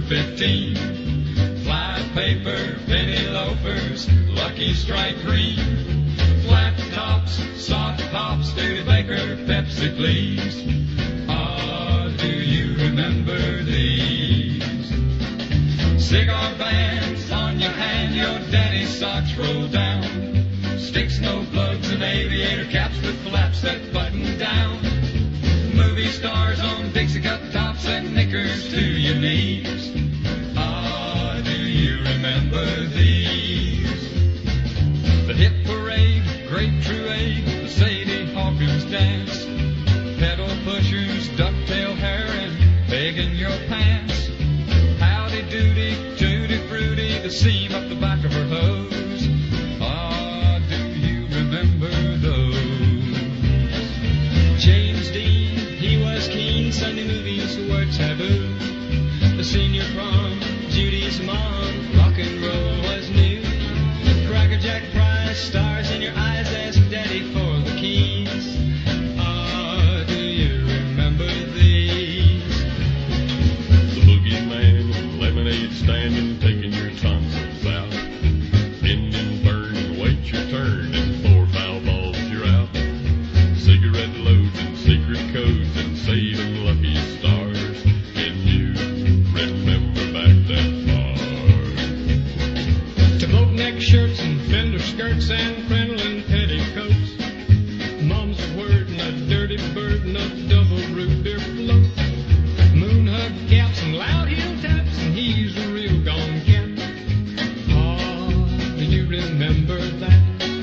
15. Fly paper, penny loafers, Lucky Strike green. Flat tops, soft pops, Studebaker, Pepsi, please. Ah, do you remember these? Cigar bands on your hand, your daddy's socks roll down. Sticks, no plugs, and aviator caps with flaps that button down. Movie stars on Dixie cup tops and knickers to your knees. Ah, do you remember these? The hit parade, grape truade, the Sadie Hawkins dance. Pedal pushers, ducktail hair, and begging your pants. Howdy doody, tutti fruity, the seam up the back of her hose. Ah, do you remember those? James Dean, he was keen, Sunday movies were taboo. The senior prom, Judy's mom, rock and roll was new. Cracker Jack Price, stars in your eyes, ask Daddy for the keys. Ah, do you remember these? The boogeyman, lemonade standing, taking your tonsils out. Bend and burn and wait your turn, and 4 foul balls you're out. Cigarette loads and secret codes and saving lucky stars. Can you remember back that far? To boat neck shirts and fender skirts and crinoline petticoats. Mom's word and a dirty bird and a double root beer float. Moon hug caps and loud heel taps, and he's a real gone cat. Oh, do you remember that?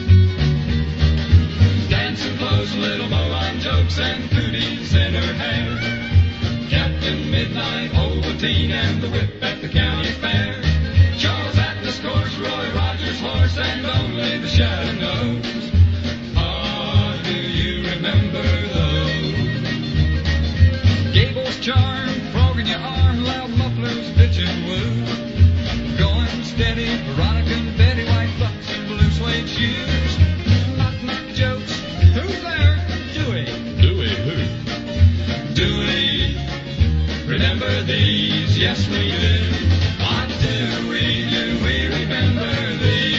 Dancing clothes, little bow-on jokes, and cooties in her hair. Captain Midnight, Ovaltine, and the whip at the county fair. Charles Atlas course, Roy Rogers horse, and only the shadow knows. Ah, do you remember those? Gable's charm, frog in your arm, loud mufflers, bitch and woo. Going steady, Veronica and Betty, white bucks and blue suede shoes. Knock jokes, who's there? Dewey. Dewey who? Dewey, remember these? Yes, we do. What do we remember these?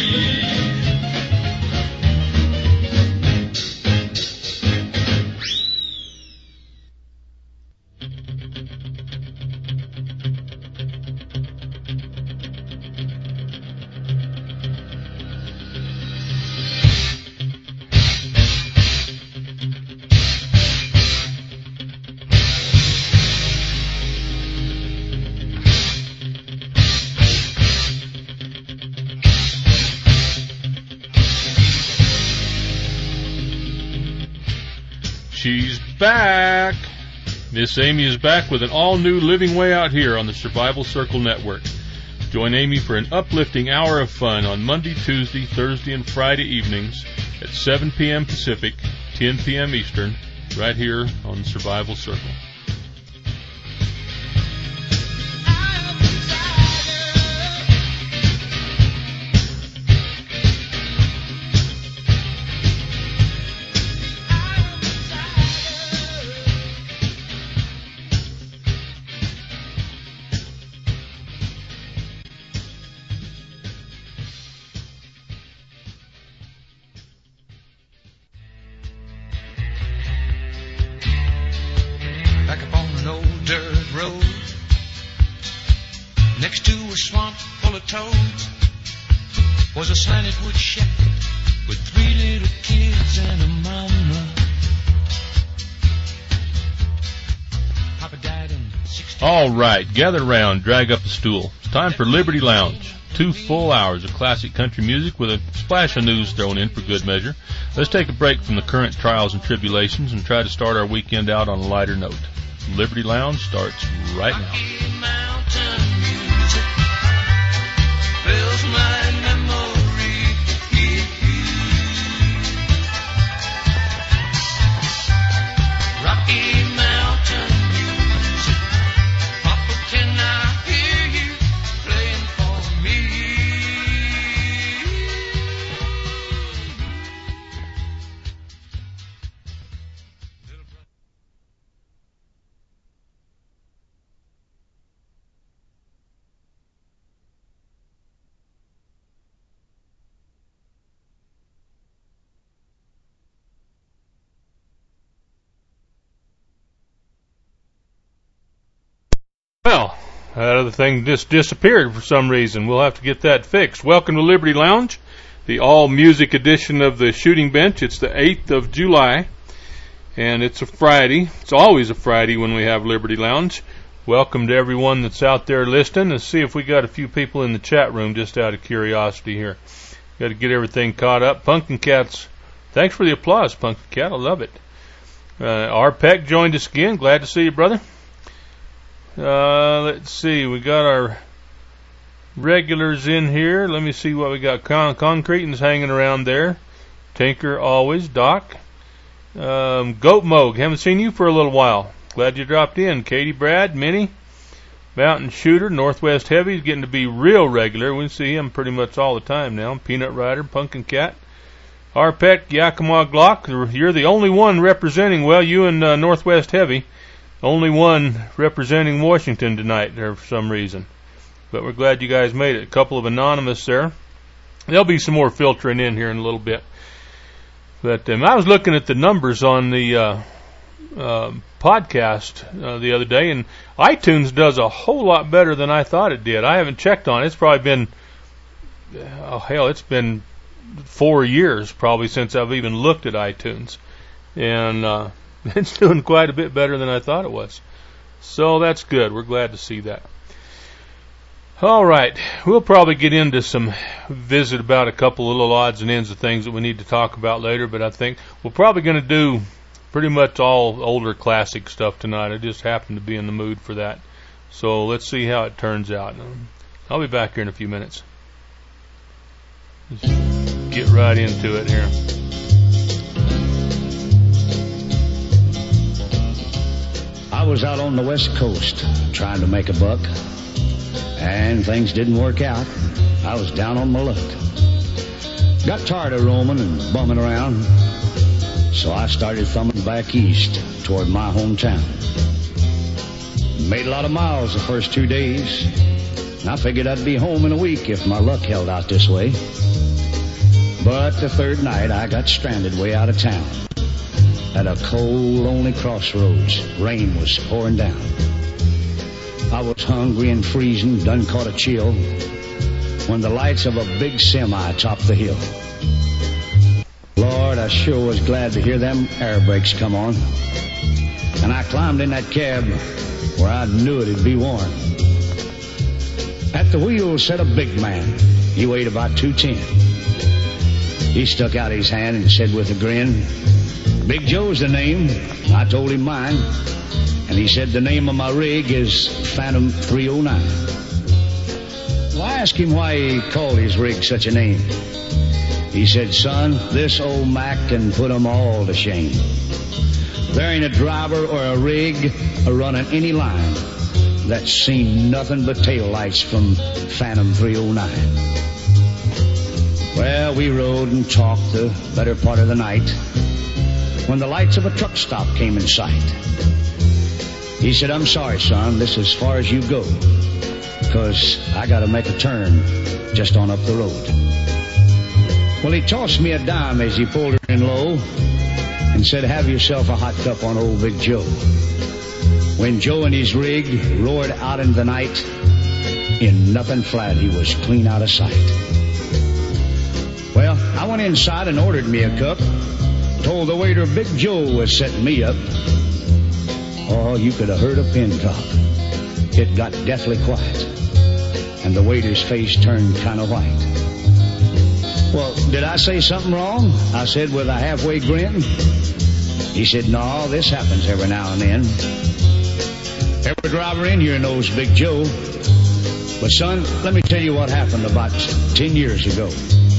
She's back. Miss Amy is back with an all-new Living Way Out Here on the Survival Circle Network. Join Amy for an uplifting hour of fun on Monday, Tuesday, Thursday, and Friday evenings at 7 p.m. Pacific, 10 p.m. Eastern, right here on Survival Circle. Back up on an old dirt road, next to a swamp full of toads, was a slanted wood shack with 3 little kids and a mama. Papa died in 16. All right, gather round, drag up a stool. It's time for Liberty Lounge. 2 full hours of classic country music with a splash of news thrown in for good measure. Let's take a break from the current trials and tribulations and try to start our weekend out on a lighter note. Liberty Lounge starts right now. Rocky Mountain music fills my memory. Rocky Mountain music, Papa, can I hear you playing for me? That other thing just disappeared for some reason. We'll have to get that fixed. Welcome to Liberty Lounge, the all-music edition of the Shooting Bench. It's the 8th of July, and it's a Friday. It's always a Friday when we have Liberty Lounge. Welcome to everyone that's out there listening. Let's see if we got a few people in the chat room just out of curiosity here. Got to get everything caught up. Pumpkin Cat's, thanks for the applause, Pumpkin Cat. I love it. R. Peck joined us again. Glad to see you, brother. Let's see. We got our regulars in here. Let me see what we got. Concreting's hanging around there. Tinker always. Doc. Goat Moog. Haven't seen you for a little while. Glad you dropped in. Katie Brad, Minnie, Mountain Shooter, Northwest Heavy is getting to be real regular. We see him pretty much all the time now. Peanut Rider, Pumpkin Cat, Arpec, Yakima Glock. You're the only one representing, well, you and Northwest Heavy, only one representing Washington tonight there for some reason. But we're glad you guys made it. A couple of anonymous there. There'll be some more filtering in here in a little bit. But I was looking at the numbers on the podcast the other day, and iTunes does a whole lot better than I thought it did. I haven't checked on it. It's probably been, it's been 4 years probably since I've even looked at iTunes, and it's doing quite a bit better than I thought it was. So that's good. We're glad to see that. All right, we'll probably get into some visit about a couple of little odds and ends of things that we need to talk about later, but I think we're probably going to do pretty much all older classic stuff tonight. I just happen to be in the mood for that. So let's see how it turns out. I'll be back here in a few minutes. Just get right into it here. I was out on the West Coast trying to make a buck, and things didn't work out. I was down on my luck. Got tired of roaming and bumming around, so I started thumbing back east toward my hometown. Made a lot of miles the first 2 days, and I figured I'd be home in a week if my luck held out this way. But the third night I got stranded way out of town at a cold, lonely crossroads. Rain was pouring down. I was hungry and freezing, done caught a chill, when the lights of a big semi topped the hill. Lord, I sure was glad to hear them air brakes come on. And I climbed in that cab where I knew it'd be warm. At the wheel sat a big man. He weighed about 210. He stuck out his hand and said with a grin, "Big Joe's the name." I told him mine. And he said the name of my rig is Phantom 309. Well, I asked him why he called his rig such a name. He said, "Son, this old Mac can put 'em all to shame. There ain't a driver or a rig a-running any line that's seen nothing but taillights from Phantom 309. Well, we rode and talked the better part of the night when the lights of a truck stop came in sight. He said, "I'm sorry, son, this is as far as you go, 'cause I got to make a turn just on up the road." Well, he tossed me a dime as he pulled her in low and said, "Have yourself a hot cup on old Big Joe." When Joe and his rig roared out into the night, in nothing flat, he was clean out of sight. Well, I went inside and ordered me a cup, told the waiter Big Joe was setting me up. Oh, you could have heard a pin drop. It got deathly quiet, and the waiter's face turned kind of white. "Well, did I say something wrong?" I said with a halfway grin. He said, "No, this happens every now and then. Every driver in here knows Big Joe. But son, let me tell you what happened about 10 years ago.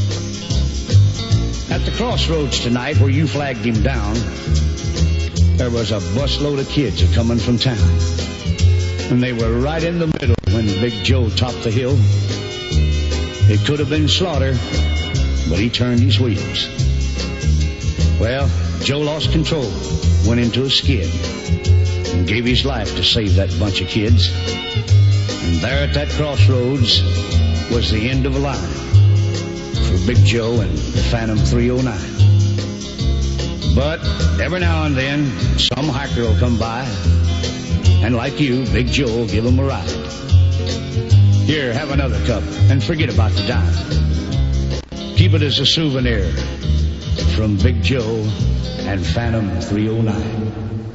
At the crossroads tonight where you flagged him down, there was a busload of kids a-coming from town. And they were right in the middle when Big Joe topped the hill. It could have been slaughter, but he turned his wheels. Well, Joe lost control, went into a skid, and gave his life to save that bunch of kids. And there at that crossroads was the end of a line for Big Joe and Phantom 309. But every now and then, some hiker will come by, and like you, Big Joe will give him a ride. Here, have another cup and forget about the dime. Keep it as a souvenir from Big Joe and Phantom 309.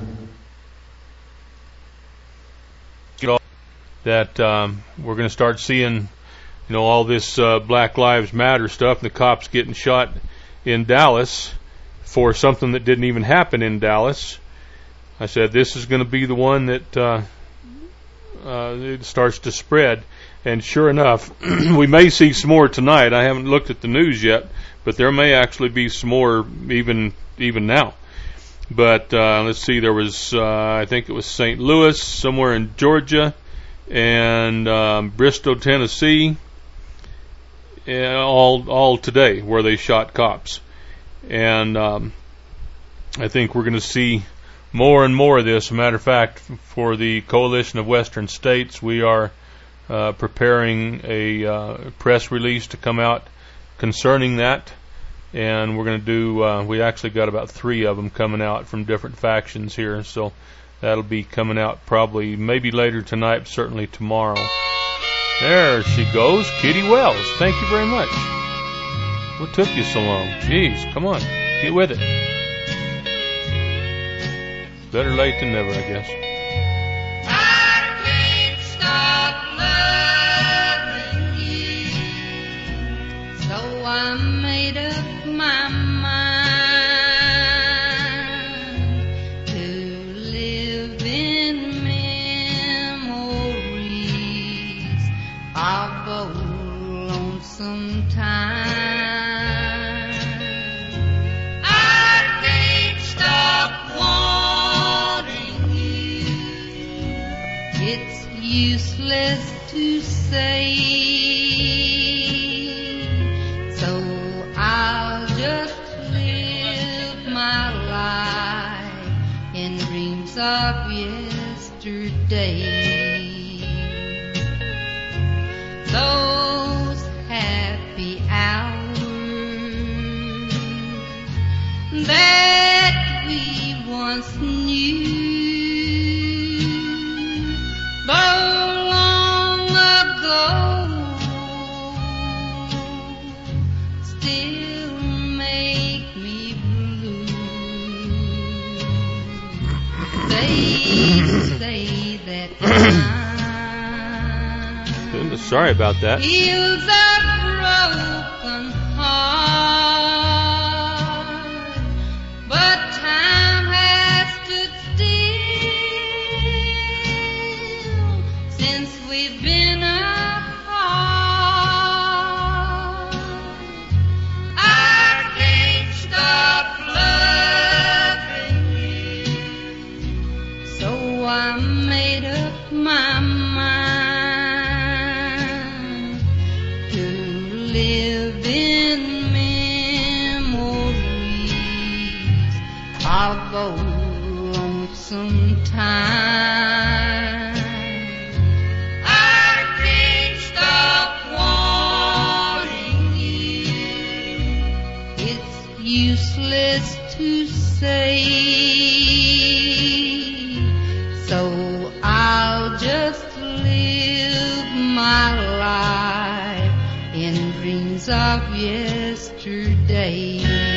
That we're going to start seeing, all this Black Lives Matter stuff, and the cops getting shot in Dallas for something that didn't even happen in Dallas. I said this is going to be the one that it starts to spread, and sure enough, we may see some more tonight. I haven't looked at the news yet, but there may actually be some more even now. But let's see, there was I think it was St. Louis, somewhere in Georgia, and Bristol, Tennessee, all today, where they shot cops. And I think we're going to see more and more of this. As a matter of fact, for the Coalition of Western States, we are preparing a press release to come out concerning that. And we're going to do, we actually got about 3 of them coming out from different factions here. So that'll be coming out probably, maybe later tonight, but certainly tomorrow. There she goes, Kitty Wells. Thank you very much. What took you so long? Jeez, come on, get with it. Better late than never, I guess. I can't stop loving you, so I made up my mind to live in memories of a lonesome time. Useless to say, so I'll just live my life in dreams of yesterday. Those happy hours that we once knew, long ago, still make me blue. They say that time sorry about that. heals a broken heart, but time has stood still since we've been apart. I can't stop loving you, so I made up my mind to live in memories of a lonesome time. Useless to say, so I'll just live my life in dreams of yesterday.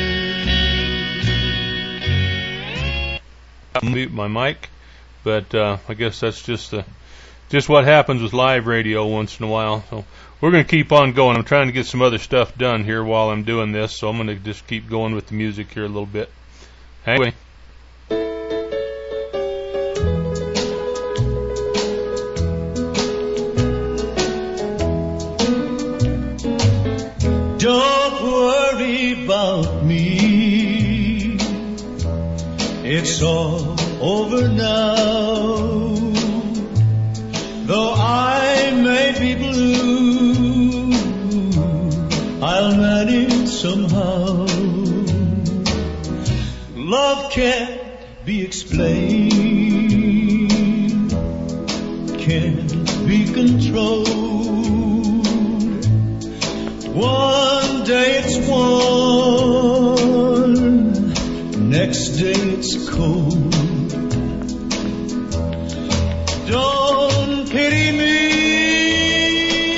I'll mute my mic, but I guess that's just what happens with live radio once in a while. So we're going to keep on going. I'm trying to get some other stuff done here while I'm doing this, so I'm going to just keep going with the music here a little bit. Anyway. Don't worry about me, it's all over now. Though I may be blue, I'll manage somehow. Love can't be explained, can't be controlled. One day it's warm, next day it's cold. Don't pity me,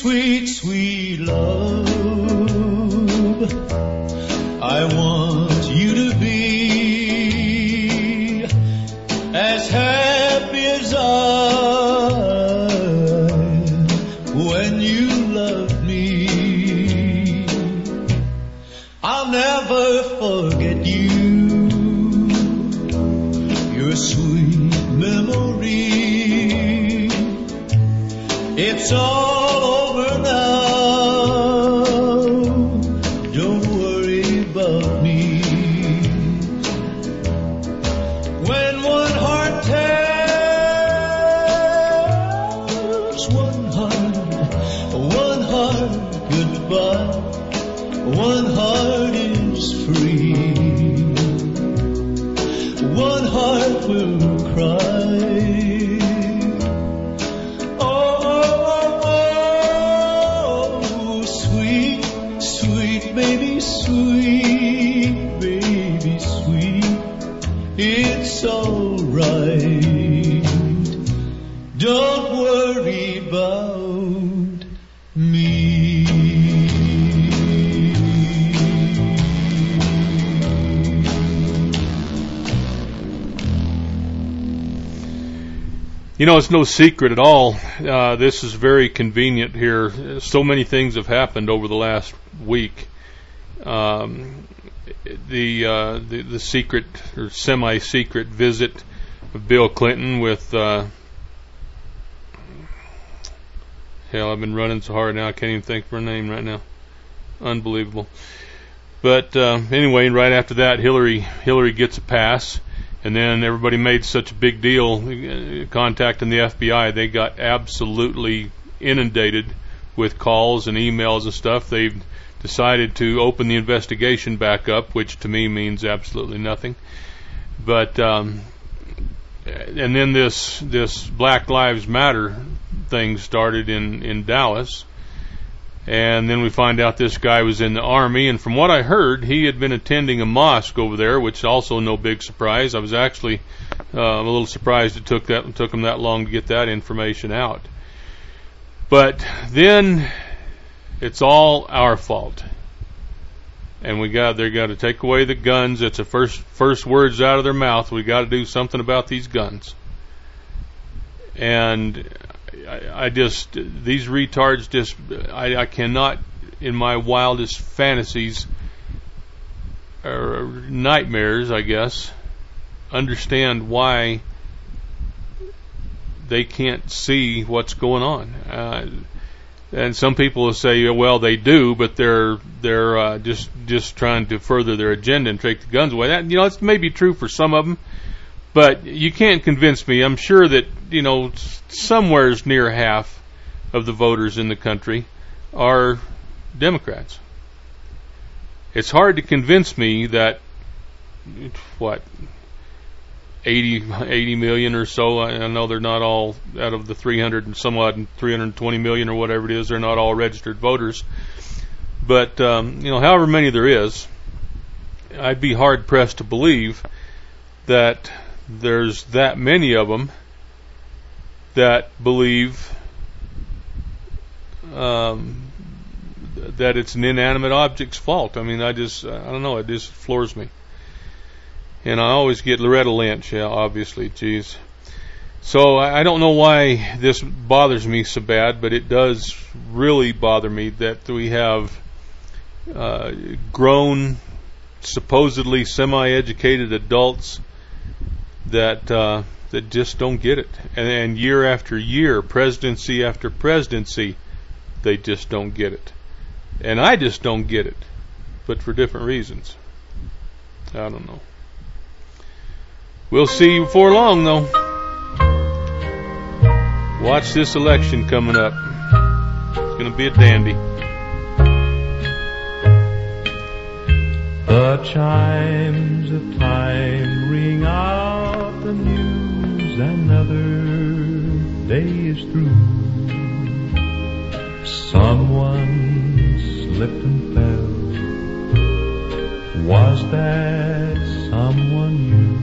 sweet, sweet love. I want you to be as happy as I when you love me. I'll never forget you, your sweet memory. It's all over now, don't worry about me. When one heart tells one heart goodbye, one heart is free, one heart will cry. It's all right. Don't worry about me. You know, it's no secret at all. This is very convenient here. So many things have happened over the last week. The secret or semi-secret visit of Bill Clinton with hell, I've been running so hard now I can't even think of her name right now. Unbelievable. But anyway, right after that, Hillary gets a pass, and then everybody made such a big deal contacting the FBI. They got absolutely inundated with calls and emails and stuff. They've decided to open the investigation back up, which to me means absolutely nothing. But and then this Black Lives Matter thing started in Dallas, and then we find out this guy was in the Army, and from what I heard, he had been attending a mosque over there, which also no big surprise. I was actually a little surprised it took him that long to get that information out. But then it's all our fault, and they got to take away the guns. It's the first words out of their mouth. We got to do something about these guns. And I just, these retards just, I cannot, in my wildest fantasies or nightmares, I guess, understand why they can't see what's going on. And some people will say, well, they do, but they're just trying to further their agenda and take the guns away. That, it's maybe true for some of them, but you can't convince me. I'm sure that, somewhere's near half of the voters in the country are Democrats. It's hard to convince me that, 80 million or so, I know they're not all, out of the 320 million or whatever it is, they're not all registered voters. But, however many there is, I'd be hard pressed to believe that there's that many of them that believe that it's an inanimate object's fault. I mean, I don't know, it just floors me. And I always get Loretta Lynch, obviously, geez. So I don't know why this bothers me so bad, but it does really bother me that we have grown, supposedly semi-educated adults that just don't get it. And year after year, presidency after presidency, they just don't get it. And I just don't get it, but for different reasons. I don't know. We'll see before long, though. Watch this election coming up. It's going to be a dandy. The chimes of time ring out the news, another day is through. Someone slipped and fell. Was that someone you?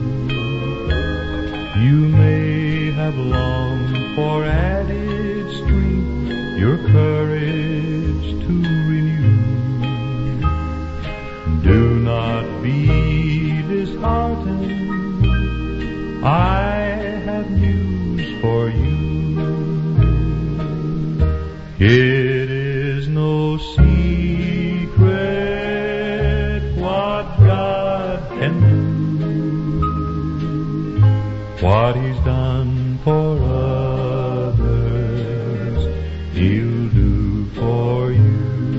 You may have longed for added strength, your courage to renew. Do not be disheartened, I have news for you. It is no secret what God can do. What He's done for others, He'll do for you.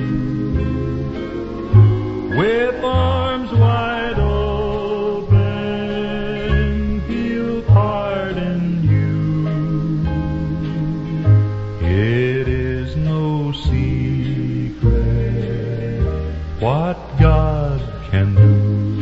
With arms wide open, He'll pardon you. It is no secret what God can do.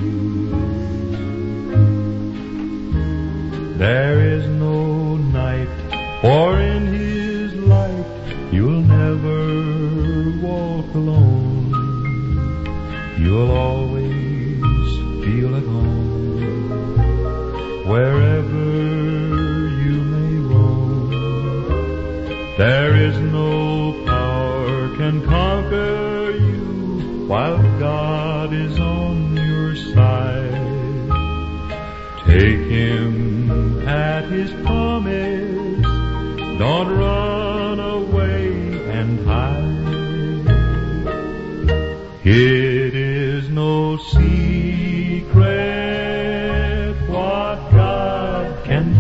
There is no night, for in His light you'll never walk alone. You'll always feel at home wherever you may roam. There is no power can conquer you while God is on your side. Take Him at His promise, don't run away and hide. It is no secret what God can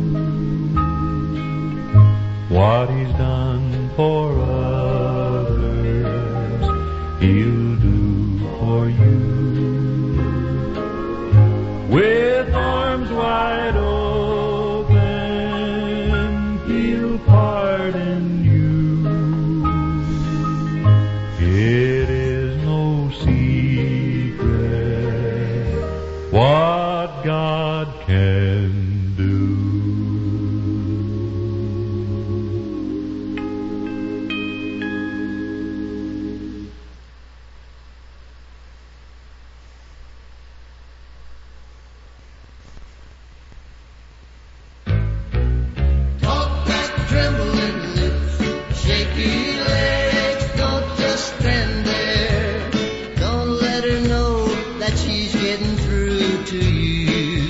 do. What He's done for others, He'll do for you. With arms wide open, He'll pardon you. It is no secret what God can do. Talk like trembling lips, shaky legs, don't just stand there. Don't let her know that she's getting through to you.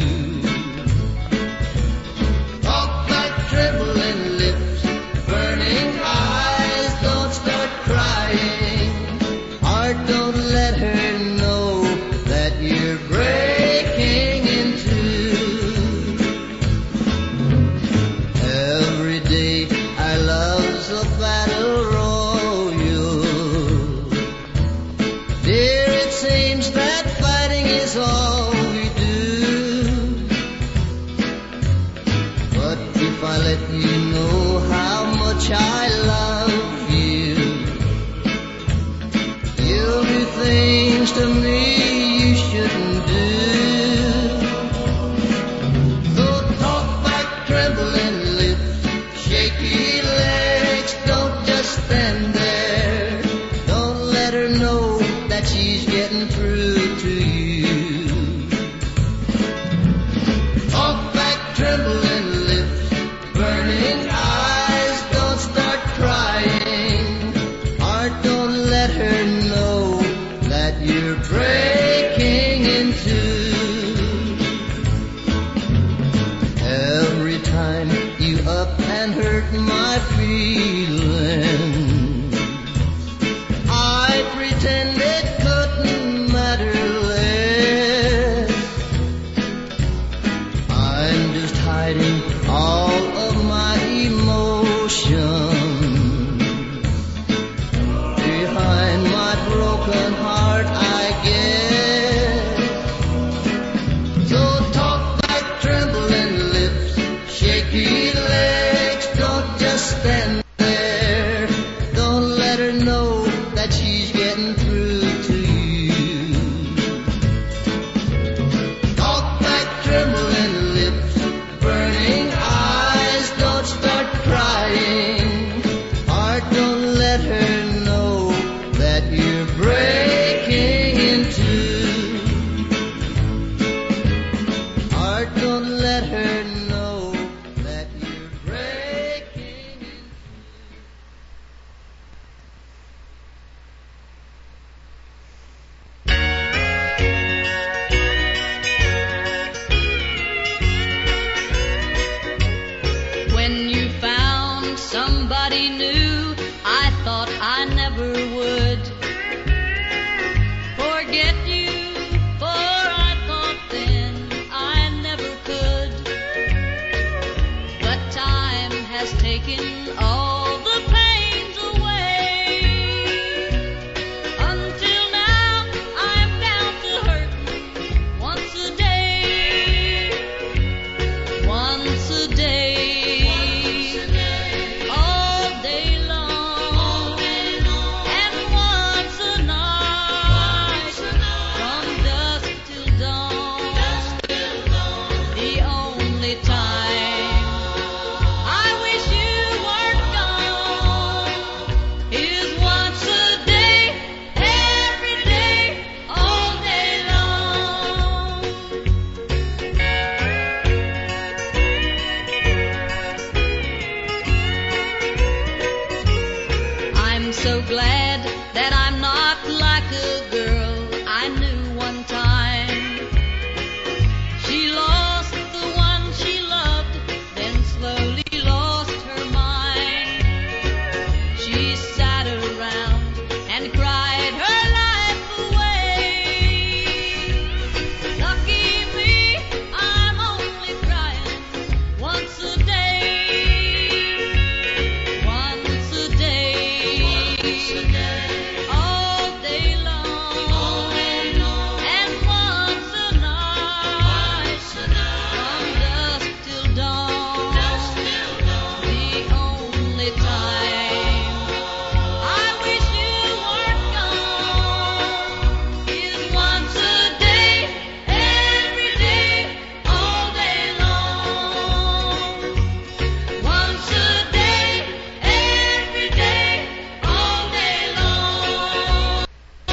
Talk like trembling lips, burning eyes, don't start crying. Heart, don't let her know that you're breaking in two. Every day our love's a battle royal. Dear, it seems that fighting is all we do. But if I let you know how much I love you, you'll do things to me you shouldn't do. So talk like trembling lips, shaky legs, don't just stand there. Don't let her know that she's getting through to you. taking all the pains away. Until now, I'm down to hurting once a day. Once a day. All day long. And once a night. From dusk till dawn. The only time I wish you weren't gone is once a day, every day, all day long. I'm so glad that I'm not like a girl I knew one time. She lost the one she loved, then slowly lost her mind. She sat around and cried her life away. Lucky me, I'm only crying once a day. Once a day. All day long. And once a night. From dusk till dawn. The only time I wish you weren't gone is once a day, every day, all day long. Once a day, every day, all day long.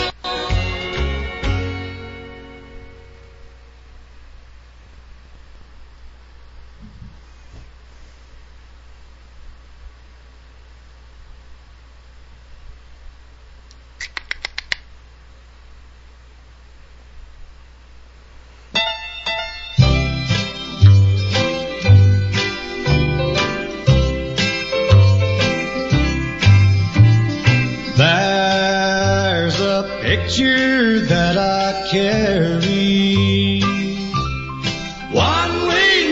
There's a picture that I carry, one we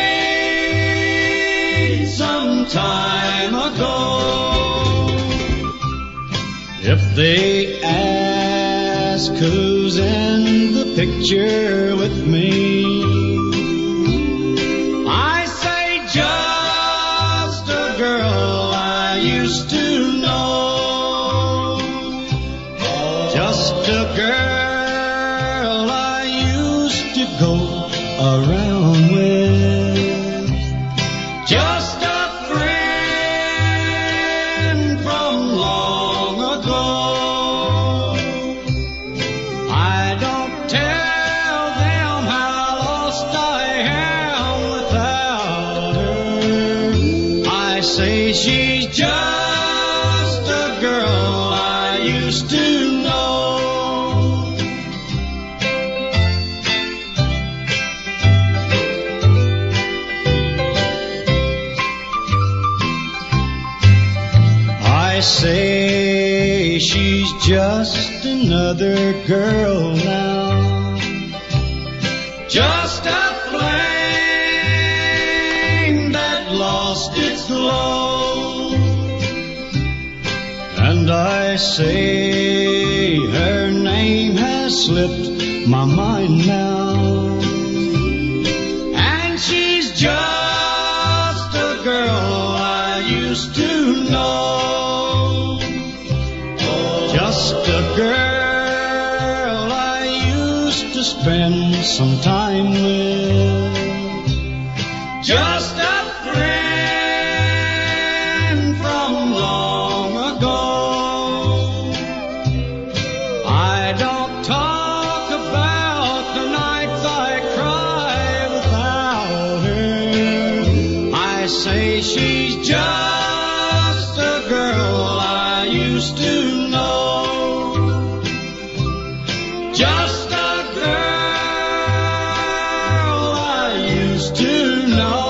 made some time ago. If they ask who's in the picture with me, I say just a girl I used to know. Just a girl I used to go around with. Just a friend from long ago. I don't tell them how lost I am without her. I say she's just a girl I used to know. I say she's just another girl now, just a flame that lost its glow. And I say her name has slipped my mind now, and she's just a girl I used to know. Just a girl I used to spend some time with. Just a friend from long ago. I don't talk about the nights I cry without her. I say she's just a girl I used to know. Just a girl I used to know.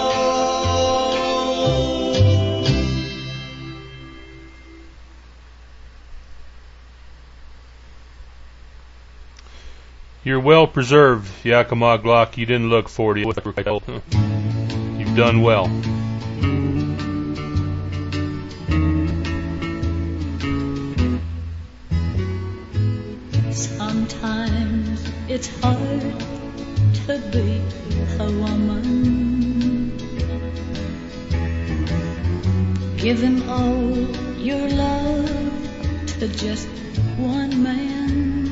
You're well preserved, Yakima Glock. You didn't look 40. You've done well. it's hard to be a woman. Giving all your love to just one man.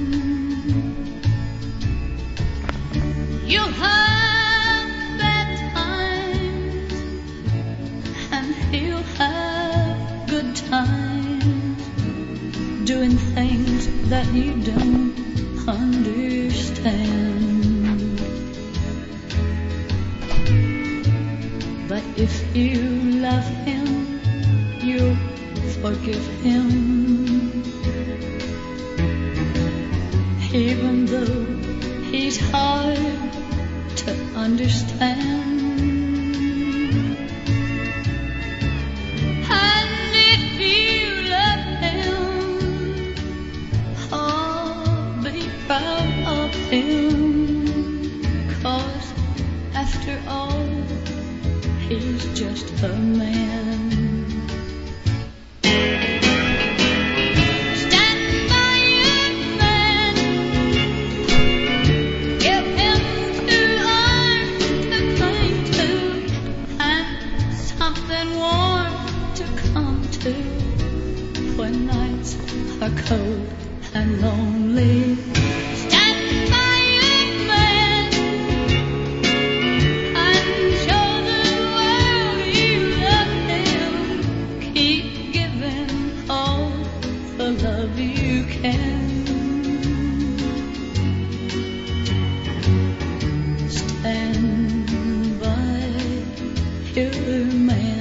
You'll have bad times, and he'll have good times, doing things that you don't understand. But if you love him, you'll forgive him, even though he's hard to understand. And if you love him, oh, be proud of him, 'cause after all, he's just a man. Cold and lonely, stand by your man and show the world you love him. Keep giving all the love you can. Stand by your man.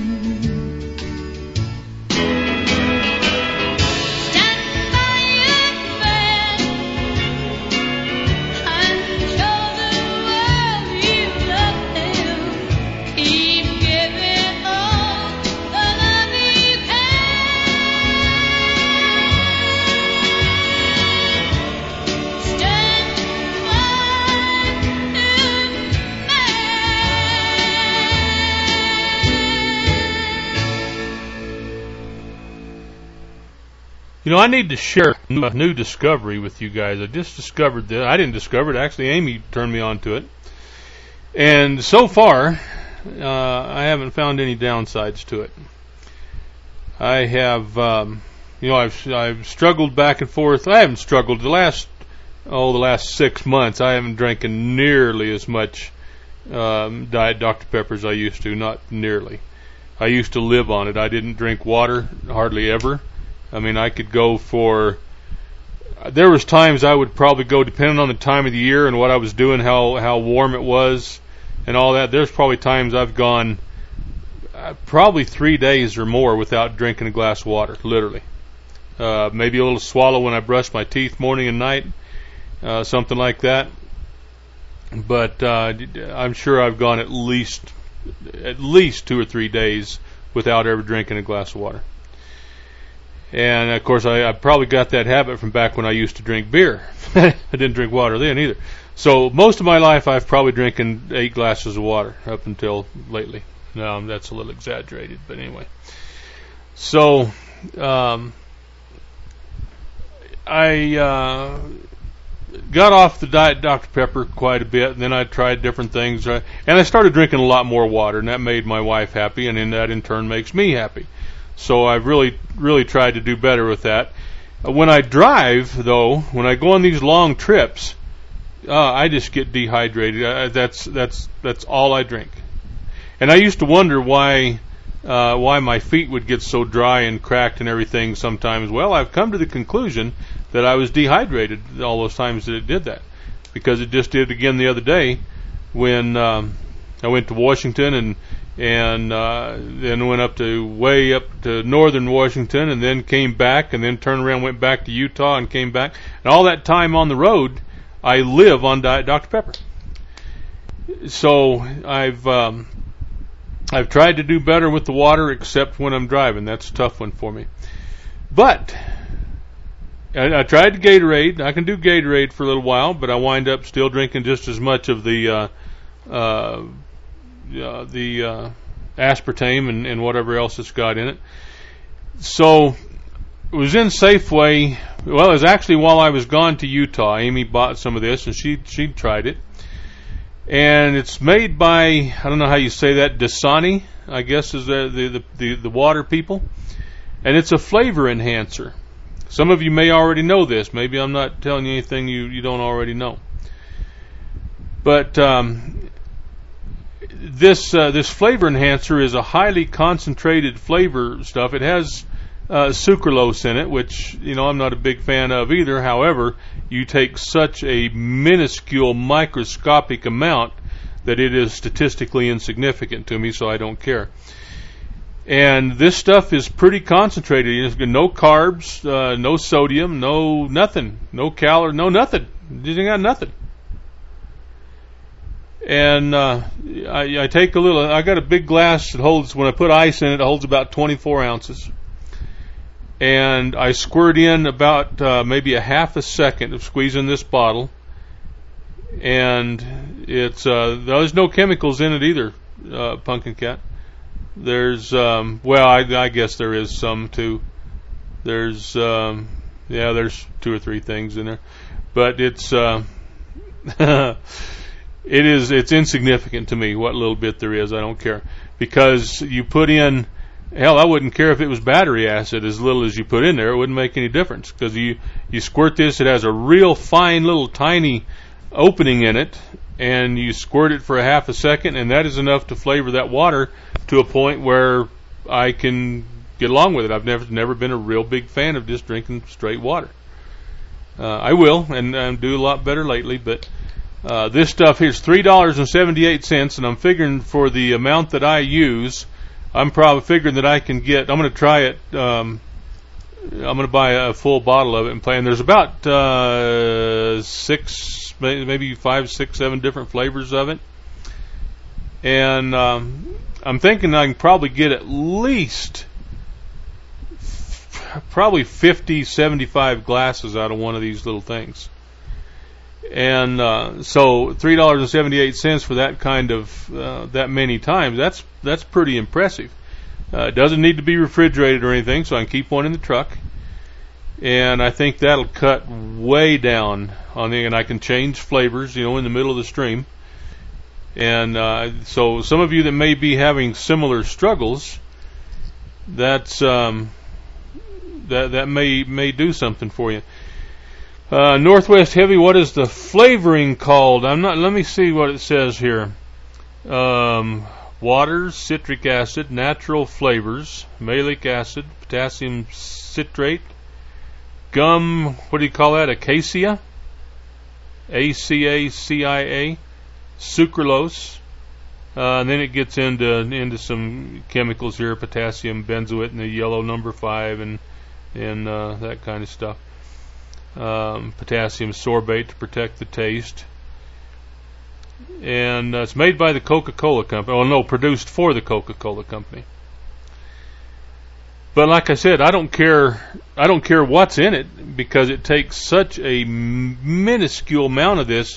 You know, I need to share a new discovery with you guys. I just discovered this. I didn't discover it. Actually, Amy turned me on to it. And so far, I haven't found any downsides to it. I have, I've struggled back and forth. I haven't struggled. The last 6 months, I haven't drank nearly as much Diet Dr. Pepper as I used to. Not nearly. I used to live on it. I didn't drink water hardly ever. I mean, I could go for... There was times I would probably go, depending on the time of the year and what I was doing, how warm it was and all that. There's probably times I've gone probably 3 days or more without drinking a glass of water, literally. Maybe a little swallow when I brush my teeth morning and night, something like that. But I'm sure I've gone at least 2 or 3 days without ever drinking a glass of water. And, of course, I probably got that habit from back when I used to drink beer. I didn't drink water then either. So most of my life I've probably drinking 8 glasses of water up until lately. No, that's a little exaggerated, but anyway. So I got off the Diet Dr. Pepper quite a bit, and then I tried different things. And I started drinking a lot more water, and that made my wife happy, and then that in turn makes me happy. So I've really tried to do better with that. When I drive, though, when I go on these long trips, I just get dehydrated. That's all I drink. And I used to wonder why my feet would get so dry and cracked and everything sometimes. Well, I've come to the conclusion that I was dehydrated all those times that it did that, because it just did again the other day when I went to Washington and then went way up to northern Washington, and then came back, and then turned around, went back to Utah, and came back. And all that time on the road, I live on Diet Dr. Pepper. So I've tried to do better with the water, except when I'm driving. That's a tough one for me. But I tried the Gatorade. I can do Gatorade for a little while, but I wind up still drinking just as much of the aspartame and whatever else it's got in it. So it was in Safeway well, it was actually while I was gone to Utah. Amy bought some of this, and she tried it. And it's made by, I don't know how you say that, Dasani, I guess is the water people. And it's a flavor enhancer. Some of you may already know this. Maybe I'm not telling you anything you don't already know. But this flavor enhancer is a highly concentrated flavor stuff. It has sucralose in it, which, I'm not a big fan of either. However, you take such a minuscule, microscopic amount that it is statistically insignificant to me, so I don't care. And this stuff is pretty concentrated. There's no carbs, no sodium, no nothing, no calories, no nothing. You got nothing. And I take a little. I got a big glass that holds. When I put ice in it, it holds about 24 ounces. And I squirt in about maybe a half a second of squeezing this bottle. And it's there's no chemicals in it either, Pumpkin Cat. There's I guess there is some too. There's there's 2 or 3 things in there, but it's it's insignificant to me what little bit there is. I don't care, because you put in, hell, I wouldn't care if it was battery acid. As little as you put in there, it wouldn't make any difference, because you squirt this. It has a real fine little tiny opening in it, and you squirt it for a half a second, and that is enough to flavor that water to a point where I can get along with it. I've never been a real big fan of just drinking straight water. I will, and do a lot better lately, but this stuff here is $3.78, and I'm figuring for the amount that I use, I'm probably figuring that I can get, I'm going to try it, I'm going to buy a full bottle of it and play, and there's about 6, maybe 5, 6, 7 different flavors of it. And I'm thinking I can probably get at least probably 50, 75 glasses out of one of these little things. And so $3.78 for that kind of that many times, that's pretty impressive. It doesn't need to be refrigerated or anything, so I can keep one in the truck. And I think that'll cut way down on the, and I can change flavors, in the middle of the stream. And so some of you that may be having similar struggles, that's that may do something for you. Northwest Heavy, what is the flavoring called? Let me see what it says here. Waters, citric acid, natural flavors, malic acid, potassium citrate, gum, what do you call that? Acacia? ACACIA, sucralose, and then it gets into some chemicals here, potassium benzoate and the yellow number 5 and that kind of stuff. Potassium sorbate to protect the taste. And it's made by the Coca-Cola Company. Oh no, produced for the Coca-Cola Company. But like I said, I don't care what's in it, because it takes such a minuscule amount of this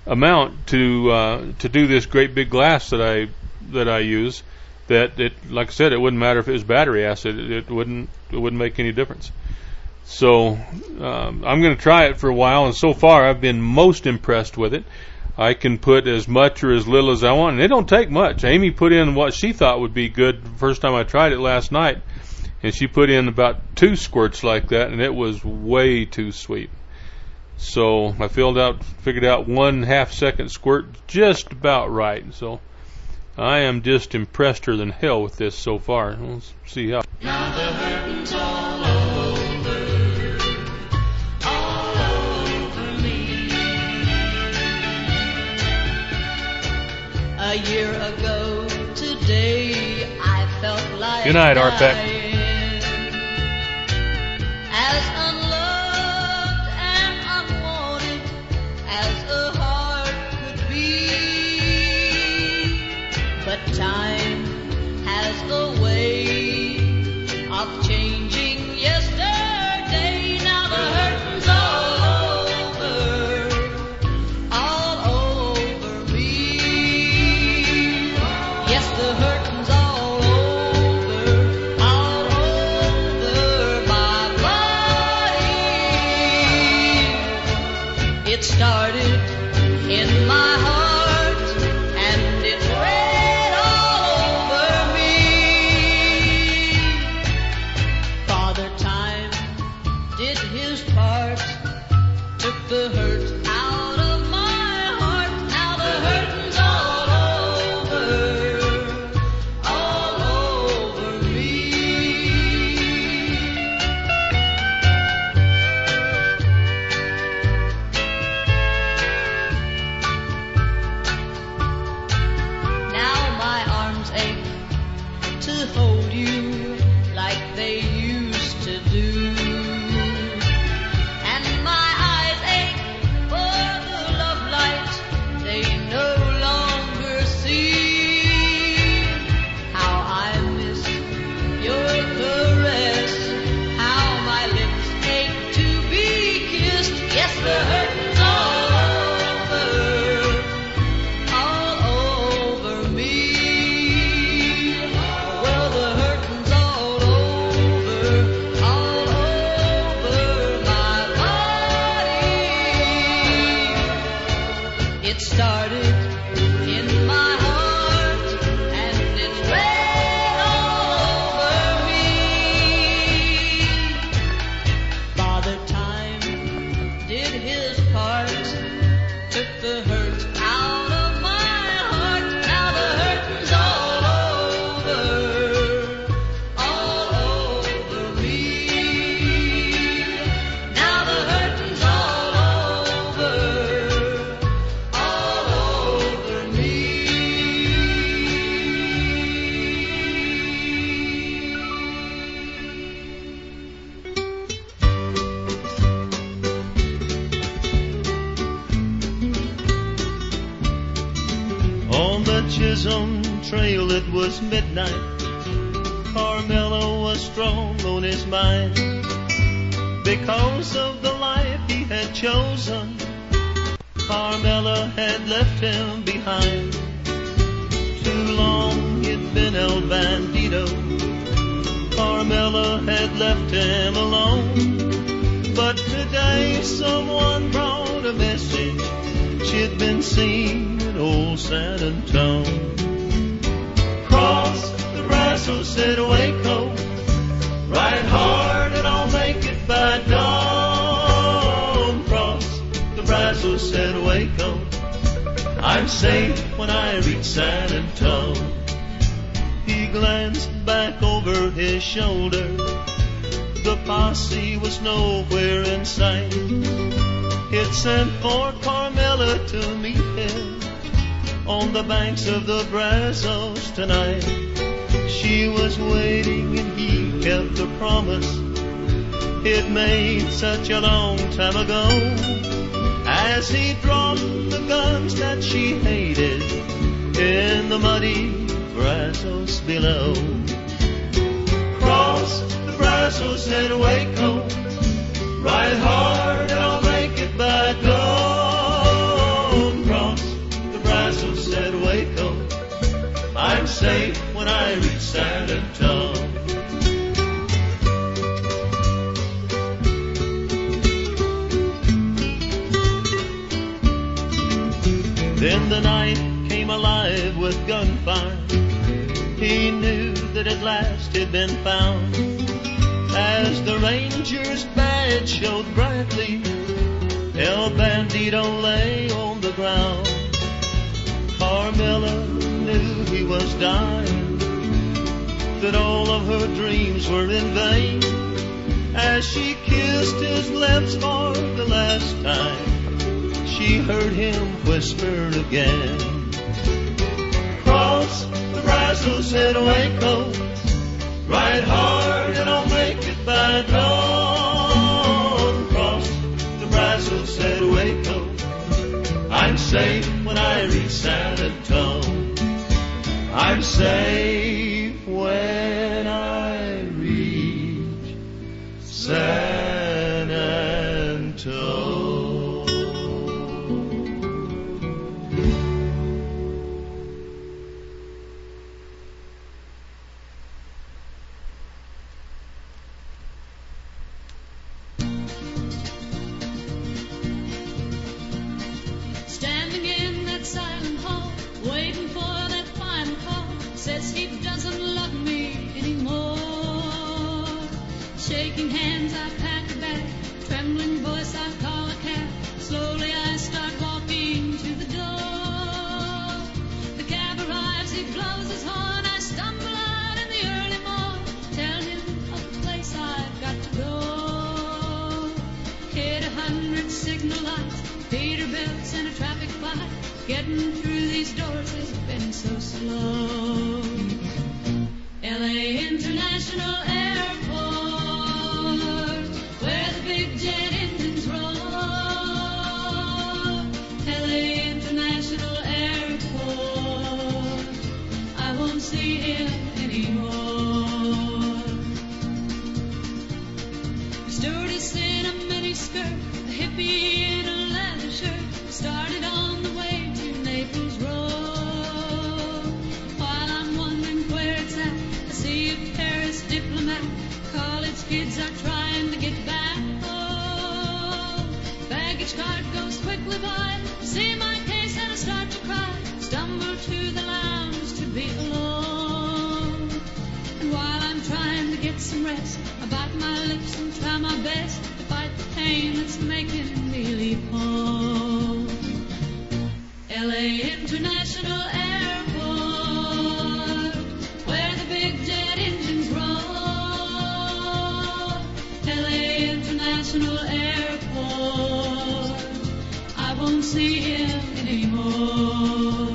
to do this great big glass that I use, that it, like I said, it wouldn't matter if it was battery acid. It wouldn't make any difference. So I'm going to try it for a while, and so far I've been most impressed with it. I can put as much or as little as I want, and it don't take much. Amy put in what she thought would be good the first time I tried it last night, and she put in about 2 squirts like that, and it was way too sweet. So I figured out 1/2 second squirt, just about right. So I am just impressed her than hell with this so far. Let's see how. Now the hurting's all over me. A year ago today, I felt like Good night, Arpek. as unloved and unwanted as a heart could be. But time has a way of changing yesterday. Now the hurting's all over me. Yes, the hurting's all over Chisholm Trail, it was midnight. Carmela was strong on his mind. Because of the life he had chosen, Carmela had left him behind. Too long he'd been El Bandito. Carmela had left him alone. But today someone brought a message. She'd been seen in old San Antone. Cross the Brazos, said Waco. Ride hard and I'll make it by dawn. Cross the Brazos, said Waco. I'm safe when I reach San Antone. He glanced back over his shoulder. The posse was nowhere in sight. He'd sent for Carmela to meet him on the banks of the Brazos tonight. She was waiting and he kept the promise he'd made such a long time ago. As he dropped the guns that she hated in the muddy Brazos below. Cross the Brazos, said Waco. Ride hard and I'll make it by dawn. Cross the Brazos, said Waco. I'm safe when I reach San Antone. Then the night came alive with gunfire. He knew that at last he'd been found. As the ranger's badge showed brightly, El Bandito lay on the ground. Carmela knew he was dying, that all of her dreams were in vain. As she kissed his lips for the last time, she heard him whisper again. Cross the Brazos, said Waco. Ride hard and I'll make it by dawn. Cross the Brazos, said Waco. I'm safe when I reach San Antone. I'm safe when I reach San Antone. Standing in that silent hall, waiting for that final call, says he doesn't love me anymore. Shaking hands, I pack a bag, trembling voice, I call a cab. Slowly I start walking to the door. The cab arrives, he blows his horn, I stumble out in the early morn. Tell him of the place I've got to go. Hit 100 signal lights, Peterbilt's in a traffic fight. Getting through these doors has been so slow. L.A. International Airport, where the big jet engines roll. L.A. International Airport, I won't see him anymore. The stewardess in a miniskirt, a hippie in a leather shirt, started on the way to Naples Road. While I'm wondering where it's at, I see a Paris diplomat. College kids are trying to get back home. Baggage cart goes quickly by, see my case and I start to cry. Stumble to the lounge to be alone. And while I'm trying to get some rest, I bite my lips and try my best to fight the pain that's making me leave home. L.A. International Airport, where the big jet engines roll. L.A. International Airport, I won't see him anymore.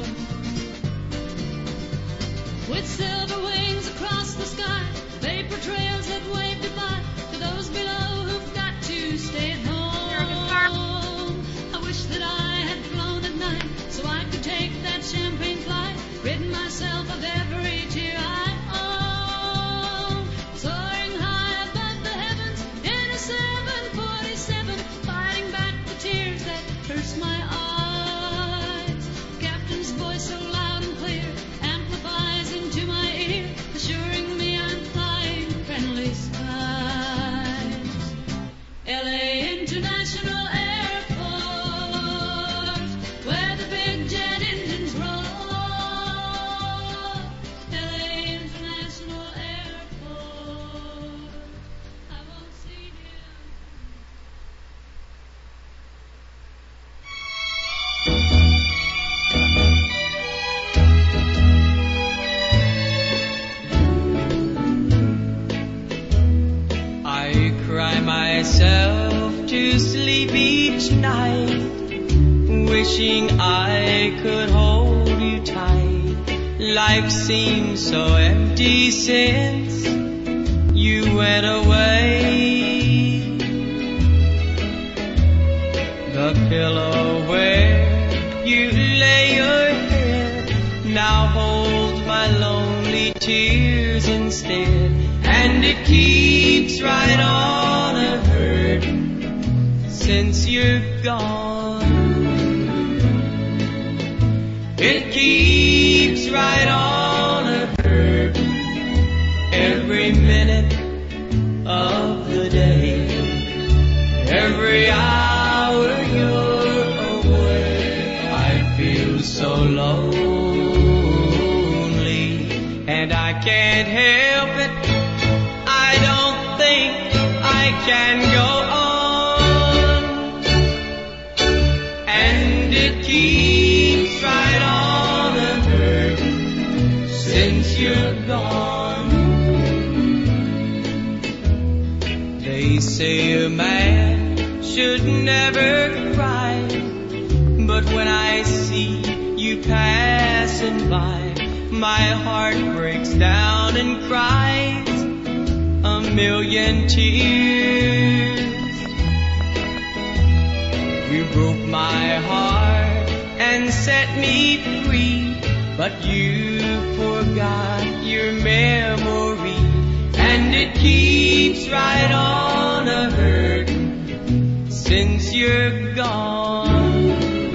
With silver wings across the sky, vapor trails that wave goodbye to those below who've got to stay at home. I wish that I had flown at night so I could take that champagne flight voice so loud and clear amplifies into my ear, assuring me I'm flying friendly skies. LA International Airport, where the big jet engines roll. LA International Airport, I won't see him. I cry myself to sleep each night, wishing I could hold you tight. Life seems so empty since you went away. The pillow where you lay your head now holds my lonely tears instead, and it keeps right on a hurting since you're gone. It keeps right on a hurting every minute of the day, every hour you're away. I feel so lonely, and I can't help it. I don't think I can go on, and it keeps right on a hurting since you're gone. They say a man should never cry, but when I see you passing by, my heart breaks down and cries a million tears. You broke my heart and set me free, but you forgot your memory, and it keeps right on a hurting since you're gone.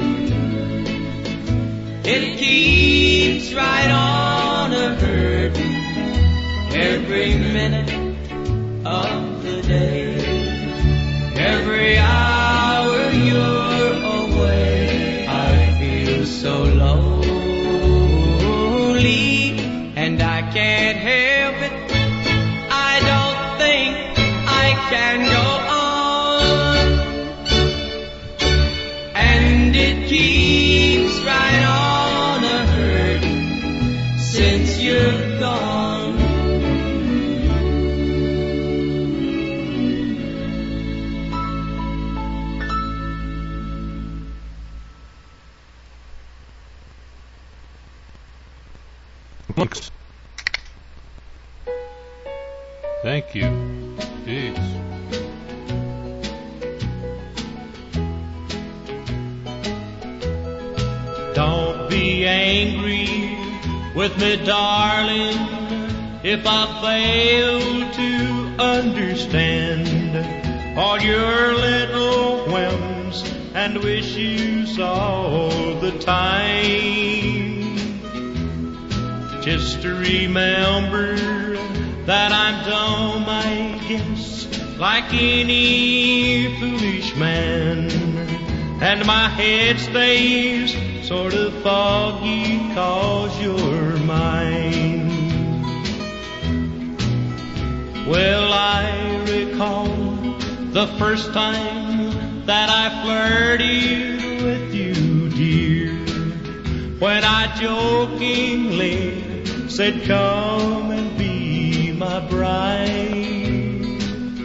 It keeps right on a hurting every minute of the day, every hour you're away. I feel so lonely, and I can't help it. I don't think I can go on, and it keeps right on a hurting since you're gone. Thanks. Thank you. Jeez. Don't be angry with me, darling, if I fail to understand all your little whims and wishes all the time. Just to remember that I'm dumb, I guess, like any foolish man, and my head stays sort of foggy 'cause you're mine. Well, I recall the first time that I flirted with you, dear, when I jokingly said, come and be my bride.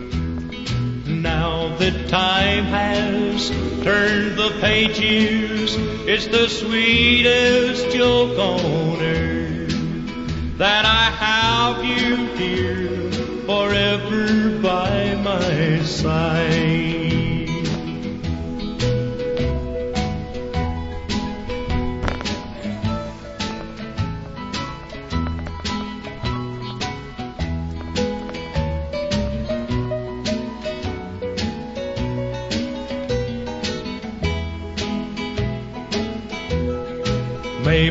Now that time has turned the pages, it's the sweetest joke on earth that I have you, dear, forever by my side.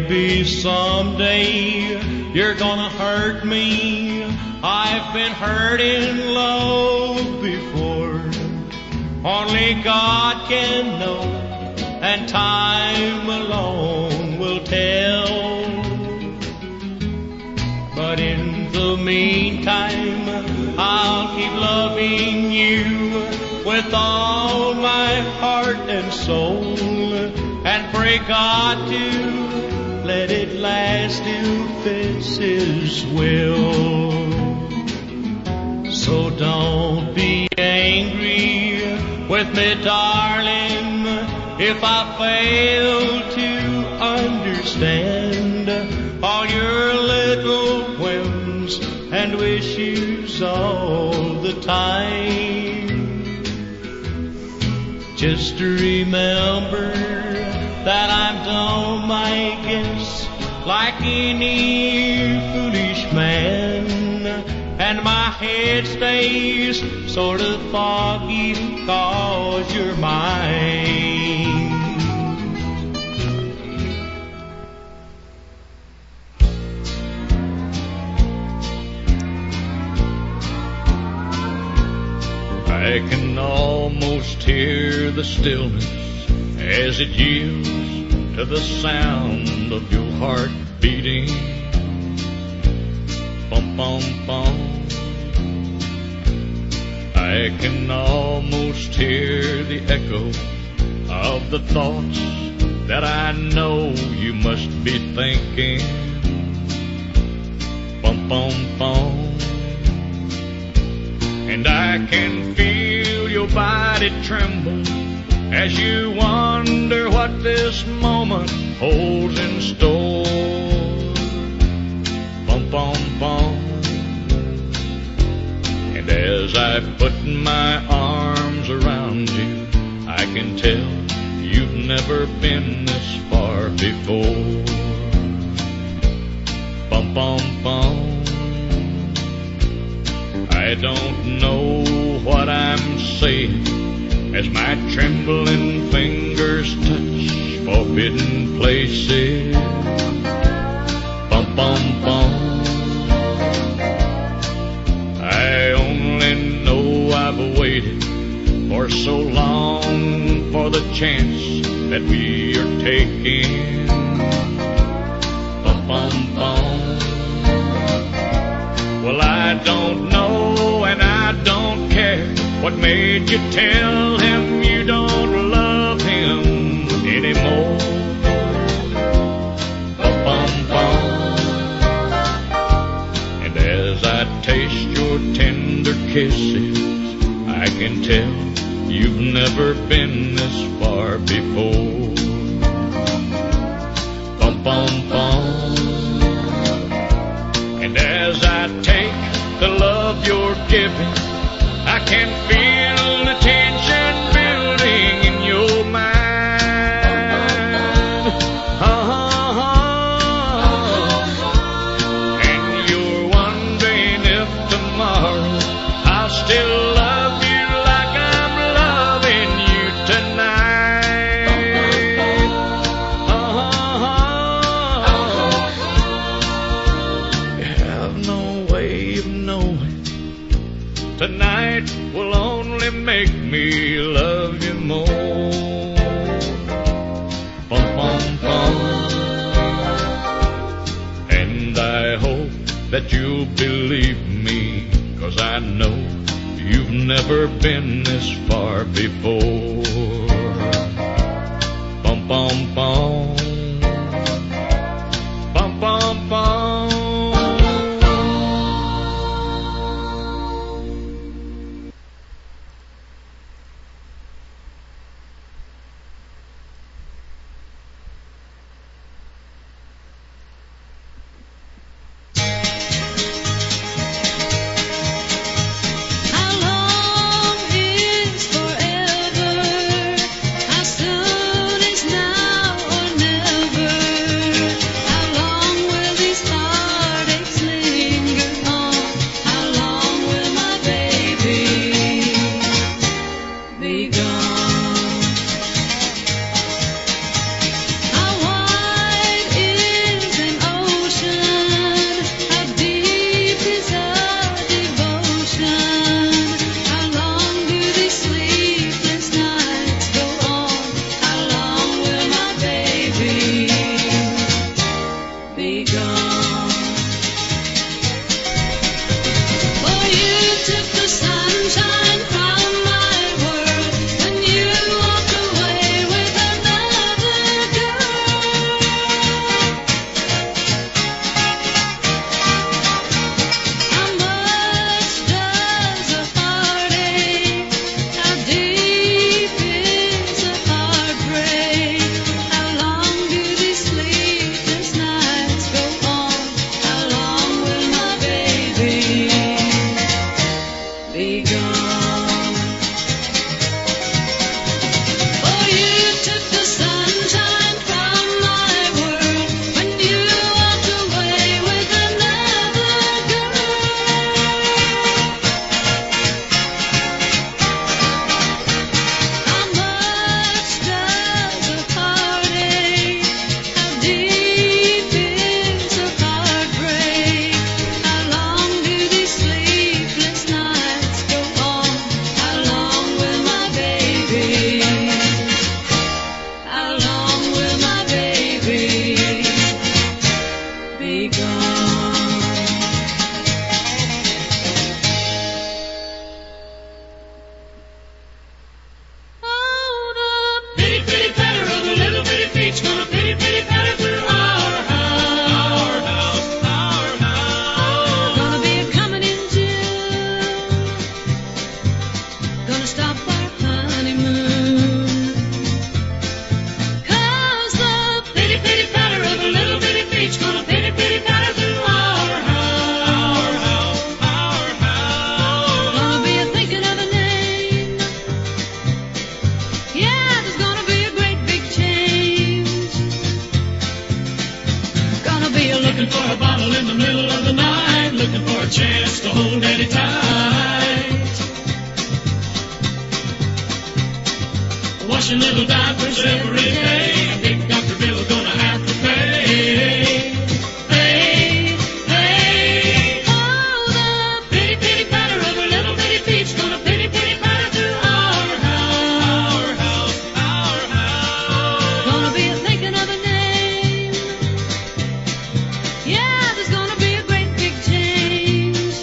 maybe someday you're gonna hurt me. I've been hurt in love before. Only God can know, and time alone will tell. But in the meantime, I'll keep loving you with all my heart and soul, and pray God to let it last if it's His will. So don't be angry with me, darling, if I fail to understand all your little whims and wishes all the time. Just remember that I'm dumb, I guess, like any foolish man, and my head stays sort of foggy 'cause you're mine. I can almost hear the stillness as it yields to the sound of your heart beating. Bum, bum, bum. I can almost hear the echo of the thoughts that I know you must be thinking. Bum, bum, bum. And I can feel your body tremble as you wonder what this moment holds in store. Bum, bum, bum. And as I put my arms around you, I can tell you've never been this far before. Bum, bum, bum. I don't know what I'm saying as my trembling fingers touch forbidden places. Bum, bum, bum. I only know I've waited for so long for the chance that we are taking. Bum, bum, bum. Well, I don't know and I don't care what made you tell him you don't love him anymore. Bum, bum, bum. And as I taste your tender kisses, I can tell you've never been this far before. Bum, bum, bum. And as I take the love you're giving, I can feel the tension building in your mind. And you're wondering if tomorrow I'll still love you like I'm loving you tonight. You have no way of knowing. Tonight will only make me love you more. Bum, bum, bum. And I hope that you'll believe me, 'cause I know you've never been this far before. Bum, bum, bum. Bum, bum, bum. How long is forever? How soon is now or never? sleep is a heartbreak. How long do these sleepless nights go on? How long will my baby? How long will my baby be gone? Oh, the Pitty, pitty patter of the little bitty feet's gonna pitty, pitty patter through our house. Our house, our house. gonna be a coming in June. Gonna stop our honeymoon. 'Cause the Pitty, pitty patter of the little bitty feet's gonna pitty, pitty patter through our house. Our house, our house. gonna be a thinking of a name. Yeah, there's gonna be a great big change. Gonna be a Looking for a bottle in the middle of the night, looking for a chance to hold Daddy tight. Washing little diapers every day, big Dr. Bill's gonna have to pay. Hey, hey. oh, the Pitty, pitty patter of her little bitty feet's gonna pitty, pitty patter through our house. Our house, our house. gonna be a thinking of a name. Yeah, there's gonna be a great big change.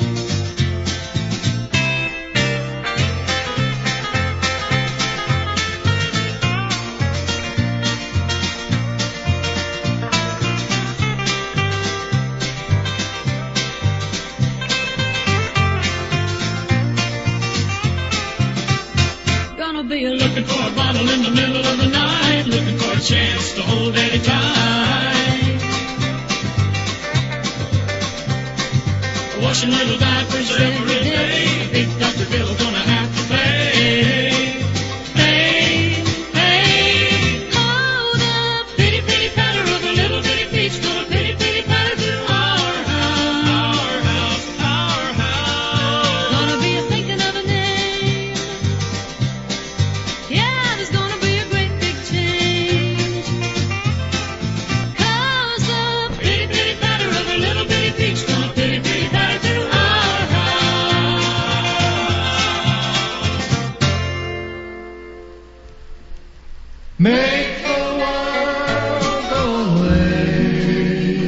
Gonna be a Looking for a bottle in the middle of the night, looking for a chance to hold Daddy tight. Washing little diapers every day, big Dr. Bill gonna have to pay. Hey, hey. oh, the Pitty, pitty patter of the little bitty feet's gonna pitty, pitty patter through our house. Our house, our house. gonna be a thinking of a name. Yeah, there's gonna be a great big change. 'Cause the Pitty, pitty patter of the little bitty feet's gonna pitty, pitty patter through our house. Make the world go away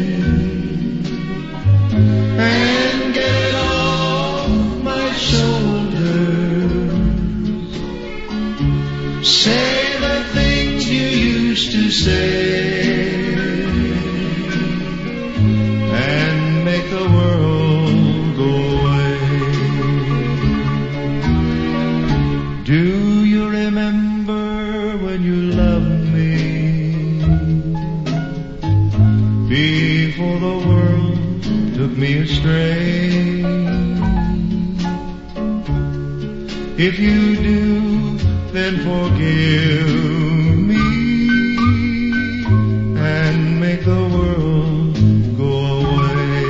and get off my shoulders. Say the things you used to say and make the world go away. Do you remember when you loved me before the world took me astray? If you do, then forgive me and make the world go away.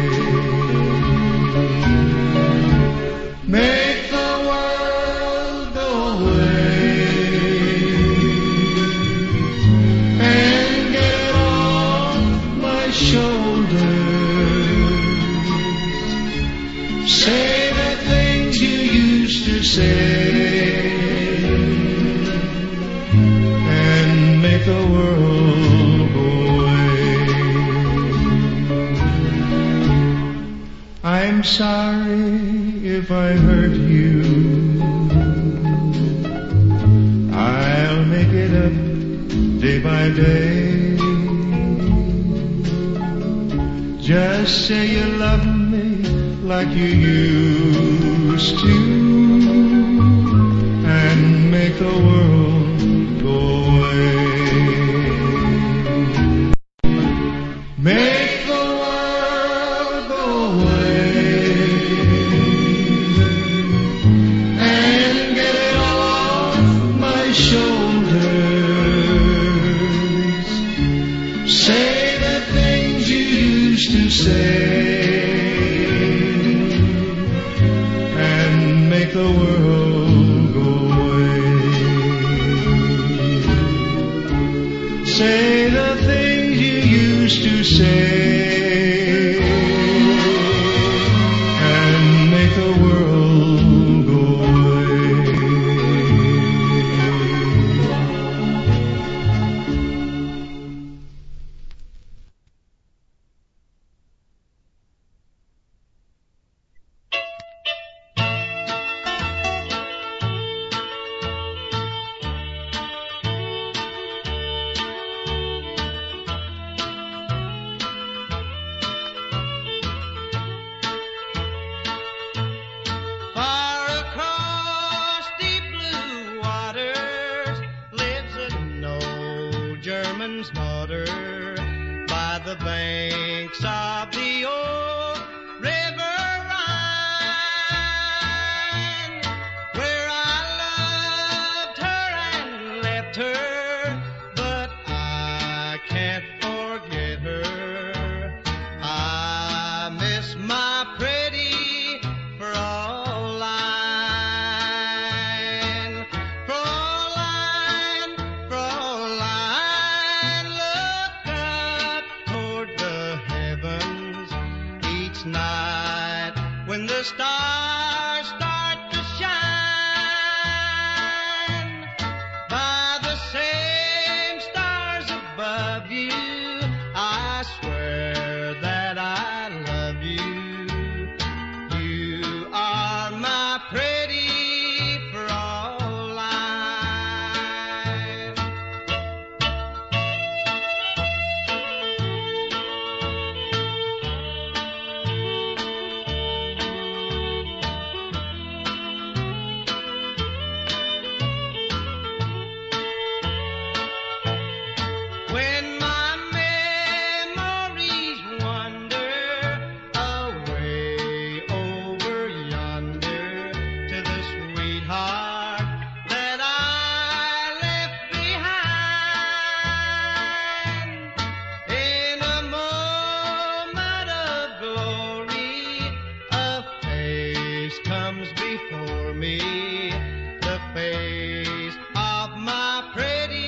Make the world go away and get off my shoulders. Say the things you used to say and make the world go away. I'm sorry if I hurt you. I'll make it up day by day. Just say you love me like you used to and make the world go away. Make the world go away and get it off my shoulders. Say the things you used to say and make the world go away. Say the things you used say and make the world go away. Far across deep blue waters lives an old German's daughter by the banks of the old river Rhine, where I loved her and left her, but I can't forget her. I miss my pretty Fraulein, Fraulein, Fraulein, look up toward the heavens each night when the stars start to shine. By the same stars above you, I swear that I love you. You are my pretty Fraulein. When my memories wander away over yonder to the sweetheart that I left behind, in a moment of glory, a face comes before me, the face of my pretty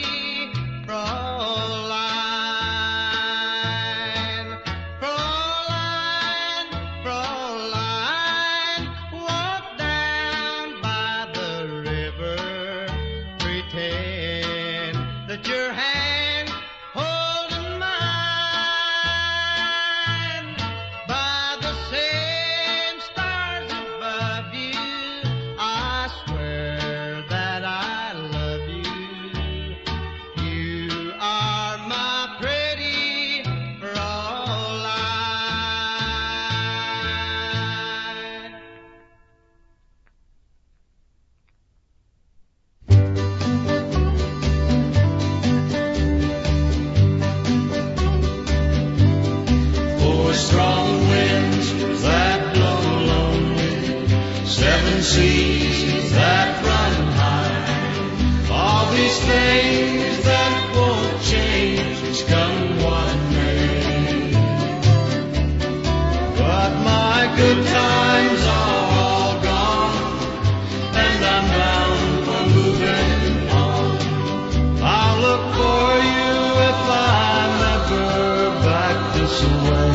Fraulein, Fraulein, Fraulein, walk down by the river, pretend that your hand holding mine. By the same stars above you, I swear that I love you. You are my pretty Fraulein. Four strong winds that blow lonely, seven seas that run high. All these things that won't change, come what may. But my good times are all gone, and I'm bound for moving on. I'll look for you if I'm ever back this way.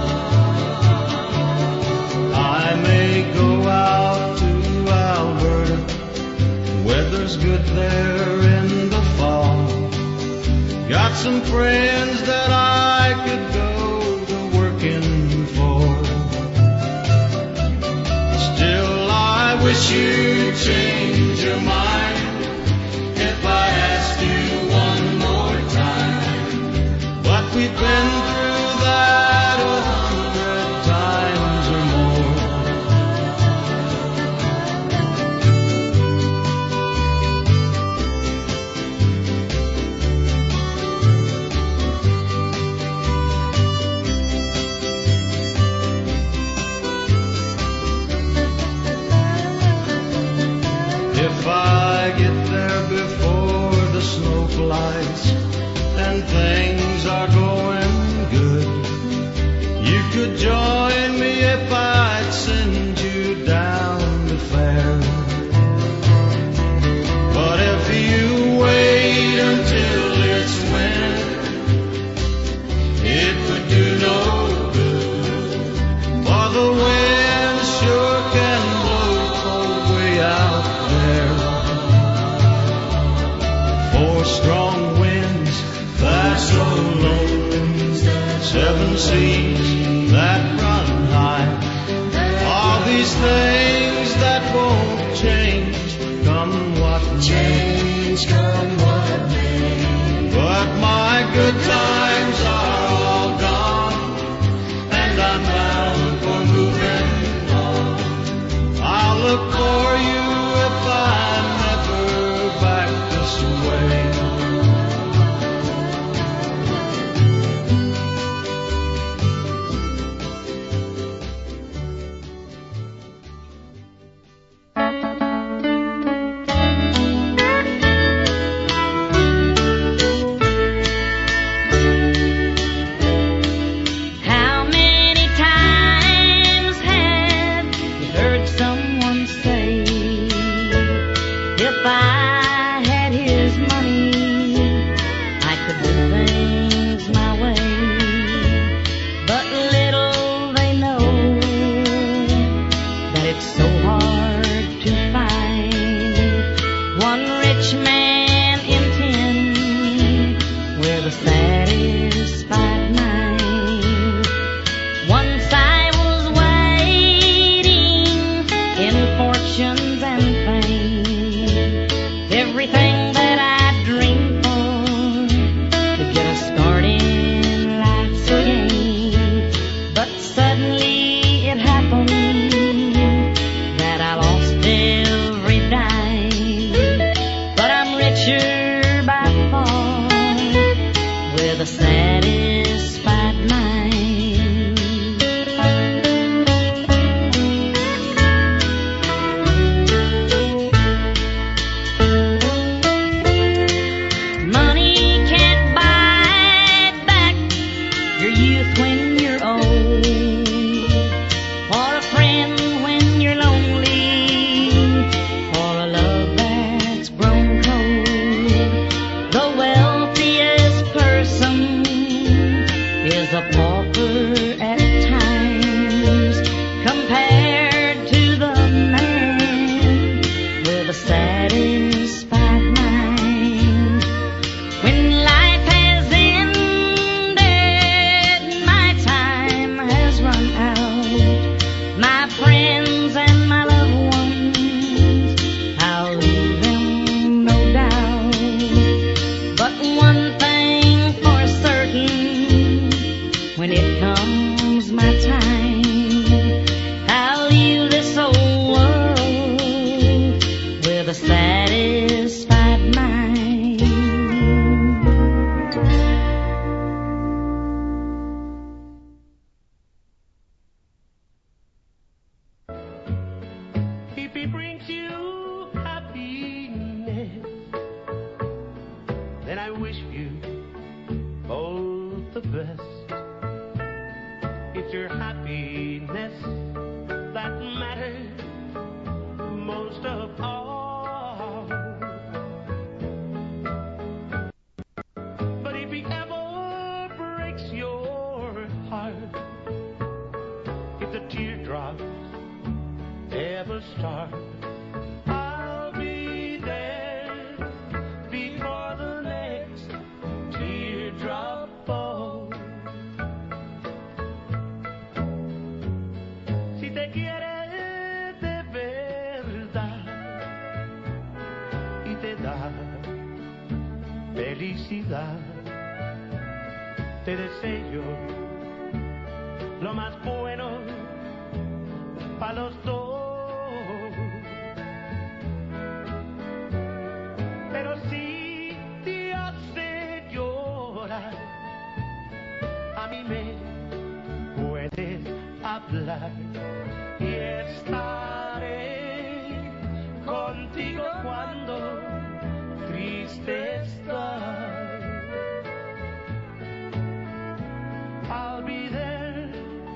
I may go out to Alberta, weather's good there in the fall. Got some friends that I could go to working for. Still, I wish you'd change your mind if I asked you one more time. But we've been through that 100 times or more. If I get there before the snow flies and things are going good, you could join me if I'd send you down the fair. But if you wait until it's winter, it would do seven seas that run high. All these things that won't change, come what may. Change come what may. But my good times are all gone, and I'm bound for moving on. I'll look for you if I'm never back this way. How many times have you heard someone say, if I had his money, I could do things my way? But little they know that it's so hard to find one rich man in 10 with a satisfied mind. Once I was waiting in fortunes and fame, everything that I dreamed for to get a start in life's game. But suddenly it happened that I lost every dime. But I'm richer by far with a satisfied mind. Money can't buy back your youth when you're old, or a friend when you're lonely, or a love that's grown cold. The wealthiest person is a pauper at times compared to the man with a satisfied mind. When life has ended, my time has run out. My friends and my loved ones, I'll leave them no doubt. But one thing for certain, when it comes my time, I'll leave this old world with a satisfied mind. If he brings you happiness, then I wish you both the best. It's your happiness that matters most of all. But if he ever breaks your heart, if the teardrops ever start, I'll be there before the next teardrop falls. Si te quiere de verdad y te da felicidad, te deseo lo más bueno para los dos. Pero si te hace llorar, a mí me puedes hablar y estaré contigo cuando triste estás. I'll be there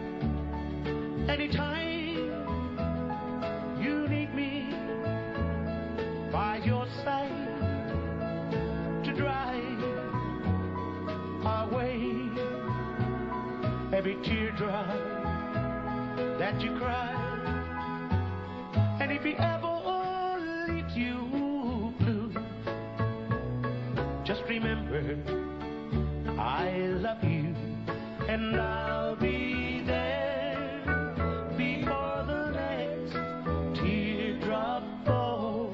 anytime you need me, by your side to drive away every teardrop that you cry. And if he ever leaves you blue, just remember I love you and I'll be there before the next teardrop falls.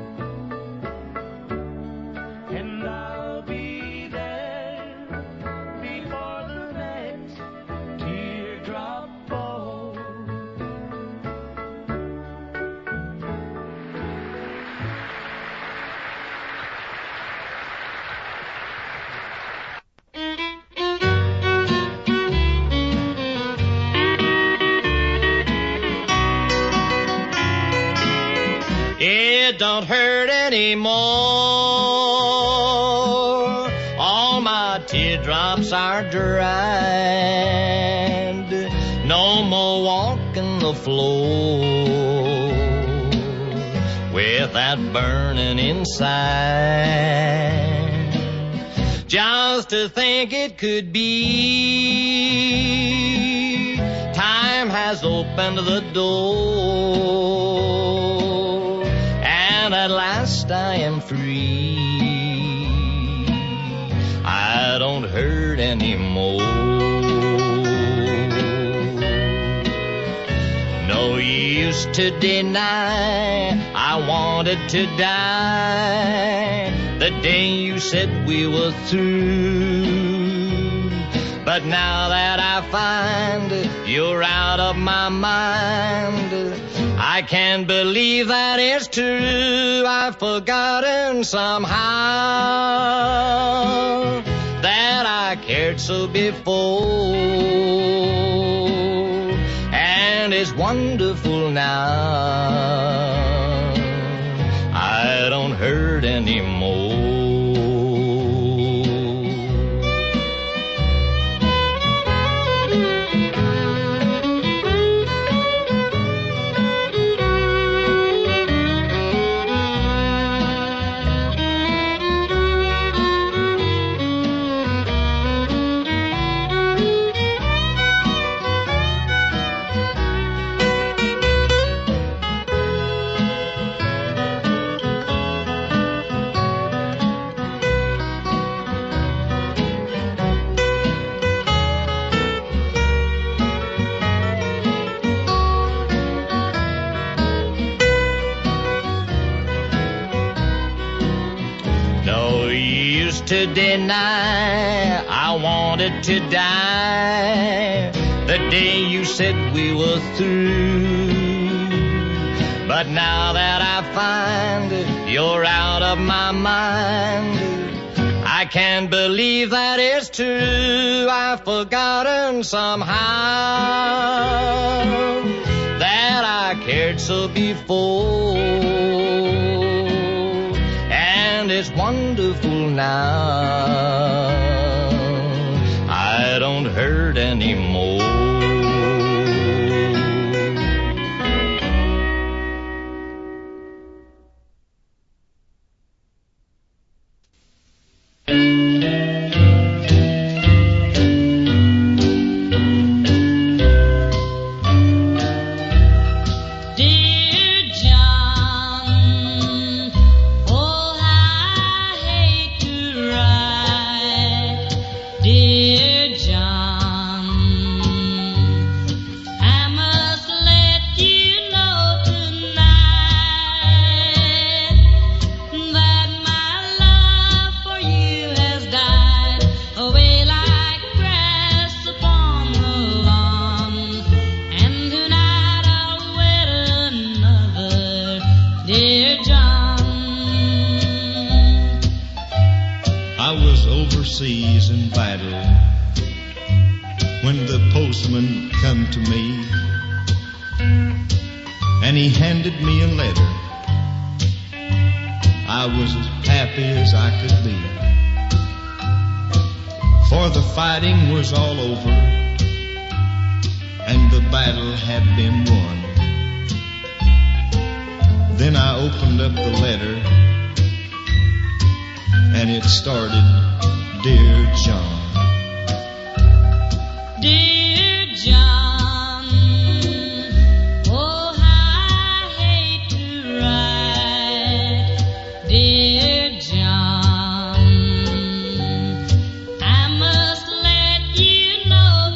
And I'll be there before the next teardrop falls. It don't hurt anymore. All my teardrops are dried. No more walking the floor with that burning inside. Just to think it could be, time has opened the door, and at last I am free. I don't hurt anymore. No use to deny I wanted to die the day you said we were through. But now that I find you're out of my mind, I can't believe that it's true. I've forgotten somehow that I cared so before, and it's wonderful now. I don't hurt anymore. To deny I wanted to die the day you said we were through. But now that I find you're out of my mind, I can't believe that it's true. I've forgotten somehow that I cared so before, and it's wonderful now. I don't hurt anymore. Dear John, I must let you know tonight that my love for you has died away like grass upon the lawn, and tonight I'll wed another, dear John. I was overseas in battle when the postman come to me, and he handed me a letter. I was as happy as I could be, for the fighting was all over and the battle had been won. Then I opened up the letter, and it started, Dear John. Dear John, oh how I hate to write. Dear John, I must let you know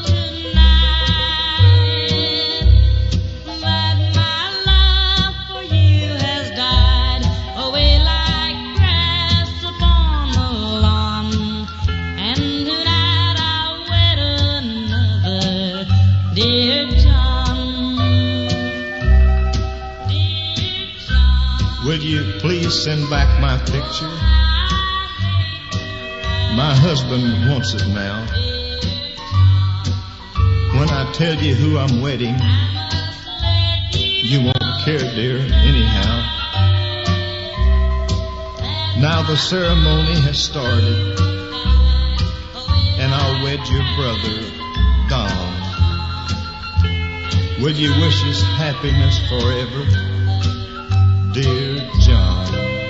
Dear John, will you please send back my picture? My husband wants it now. When I tell you who I'm wedding, you won't care, dear, anyhow. Now the ceremony has started, and I'll wed your brother, Don. Will you wish us happiness forever, dear John?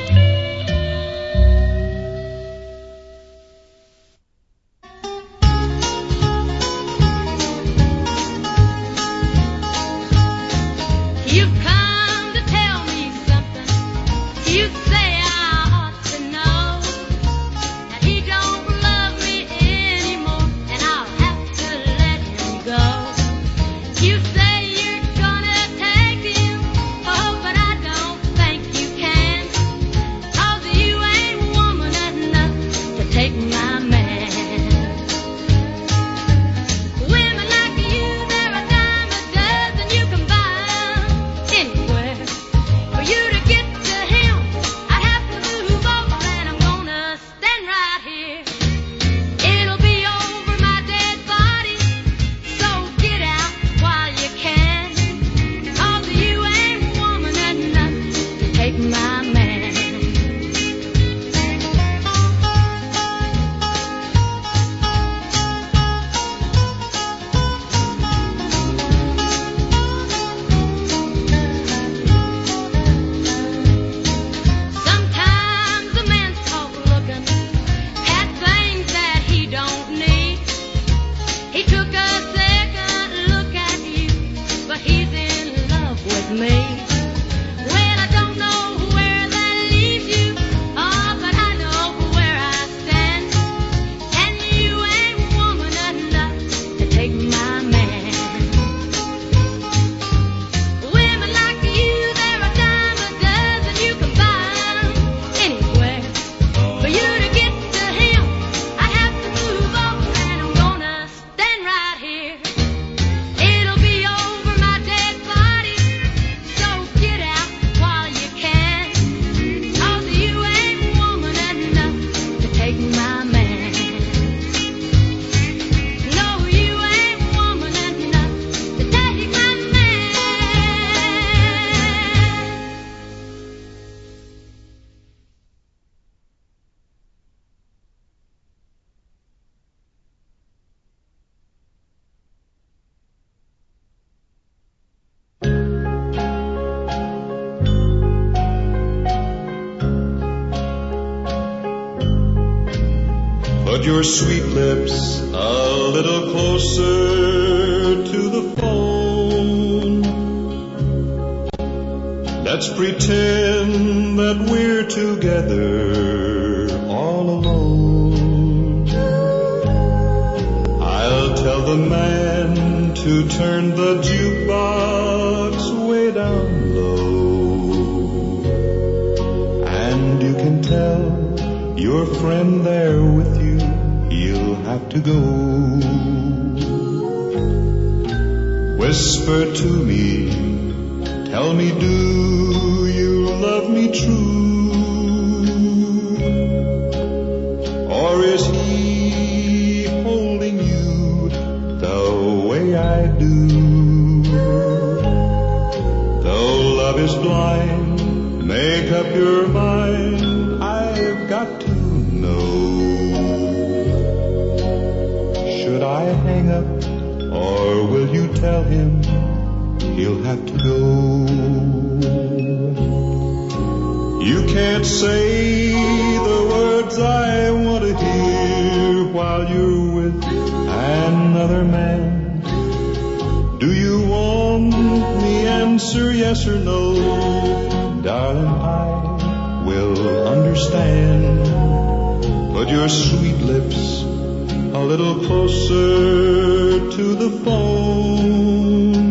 You've come to tell me something. You say I ought to know that he don't love me anymore, and I'll have to let him go. You say you're gonna take him, oh, but I don't think you can, 'cause you ain't woman enough to take my man. Women like you, they're a dime a dozen. You can buy anywhere. For you to get to him, I have to move over, and I'm gonna stand right here. It'll be over my dead body, so get out while you can, 'cause you ain't woman enough to take my man. Sometimes a man's caught looking at things that he don't need. He took a second look at you, but he's in love with me. Well, I don't know where that leaves you, oh, but I know where I stand. And you ain't woman enough to take my man. Women like you, they're a dime a dozen. You can buy anywhere. For you to get to him, I have to move over, and I'm gonna stand right here. It'll be over my dead body, so get out while you can, 'cause you ain't woman enough to take my man. No, you ain't woman enough to take my man. Put your sweet lips a little closer to the phone. Let's pretend that we're together all alone. I'll tell the man to turn the jukebox way down low. And you can tell your friend there with you, he'll have to go. Whisper to me, tell me, do you love me true? Or is he holding you the way I do? Though love is blind, make up your mind, I've got to know. Should I hang up, or will you tell him he'll have to go? You can't say the words I want to hear while you're with another man. Do you want me answer yes or no? Darling, I will understand. Put your sweet lips a little closer to the phone.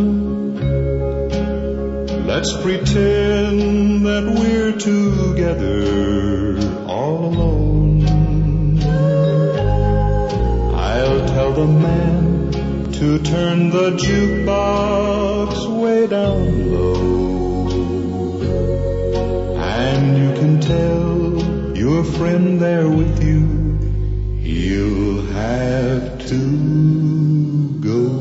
Let's pretend that we're together all alone. I'll tell the man to turn the jukebox way down low. And you can tell your friend there with you, he'll have to go.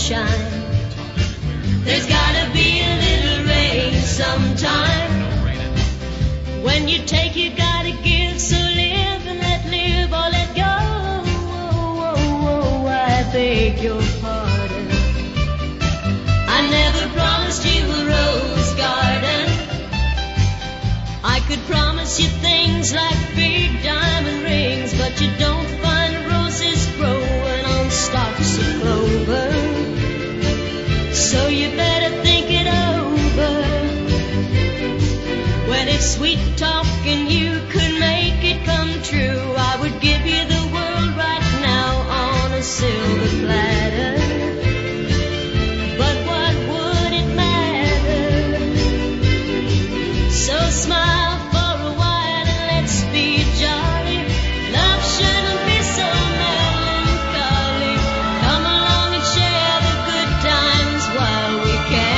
sunshine. There's gotta be a little rain sometime. When you take, you gotta give, so live and let live or let go. I beg your pardon. I never promised you a rose garden. I could promise you things like big diamond rings, but you don't find roses growing on stalks of clover. So you better think it over. When it's sweet talking, you could make it come true. I would give you the world right now on a silver platter. But what would it matter? So smile for a while and let's be jolly. Love shouldn't be so melancholy. Come along and share the good times while we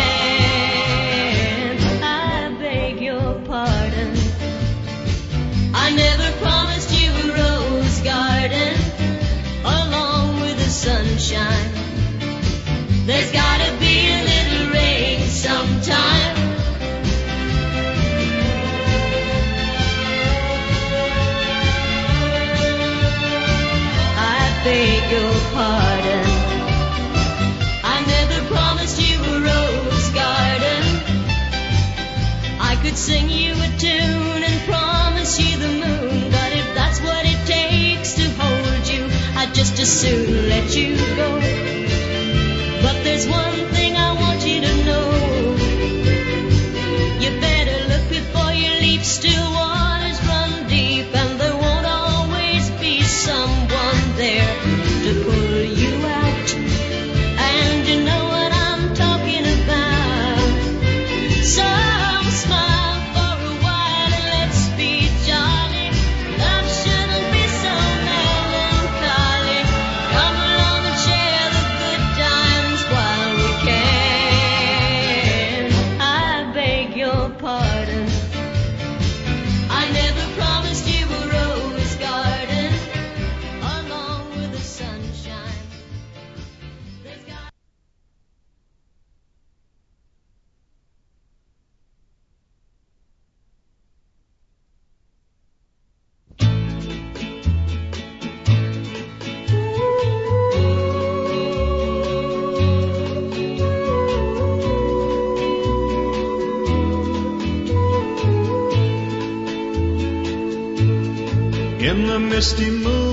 can. I beg your pardon. I never promised you a rose garden along with the sunshine. There's gotta be a little rain sometime. I beg your pardon. I never promised you a rose garden. I could sing you a tune and promise you the moon, but if that's what it takes to hold you, I'd just as soon let you go. But there's one thing I want you to know. You better look before you leap. Still waters run deep, and there won't always be someone there to pull you out. And you know what I'm talking about. So smile for a while and let's be jolly. Love shouldn't be so melancholy. Come along and share the good times while we can. I beg your pardon. I never promised you a rose garden along with the sunshine. There's got In the misty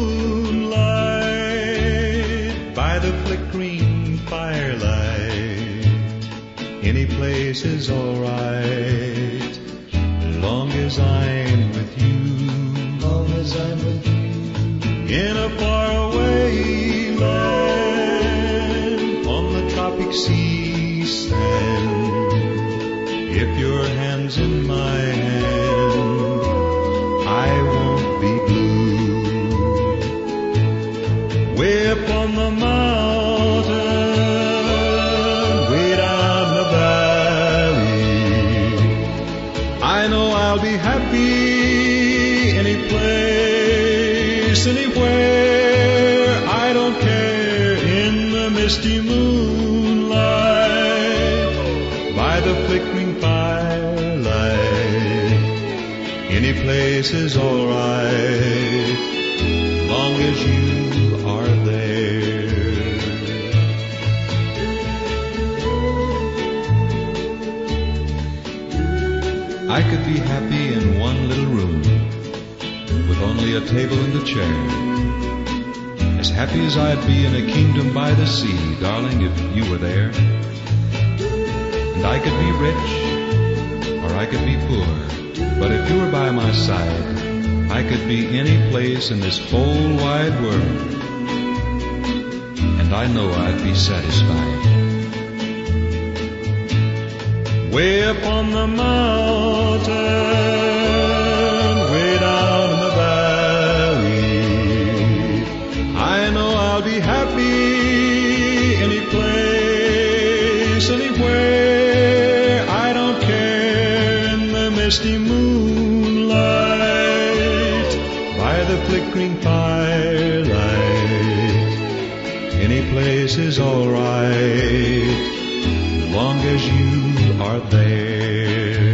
moonlight, by the flickering firelight, any place is alright, long as I'm with you. Long as I'm with you. In a faraway land, on the tropic sea sand, if your hand's in my hand, I won't be blue. Way up on the mountain, way down the valley, I know I'll be happy any place, anywhere, I don't care. In the misty moonlight, by the flickering firelight, any place is alright, long as you are there. I could be happy in one little room, with only a table and a chair. As happy as I'd be in a kingdom by the sea, darling, if you were there. And I could be rich, or I could be poor, but if you were by my side, I could be any place in this whole wide world, and I know I'd be satisfied. Way up on the mountain, way down in the valley, I know I'll be happy any place, anywhere, I don't care. In the misty moonlight, by the flickering firelight, Any place is all right, long as you are there.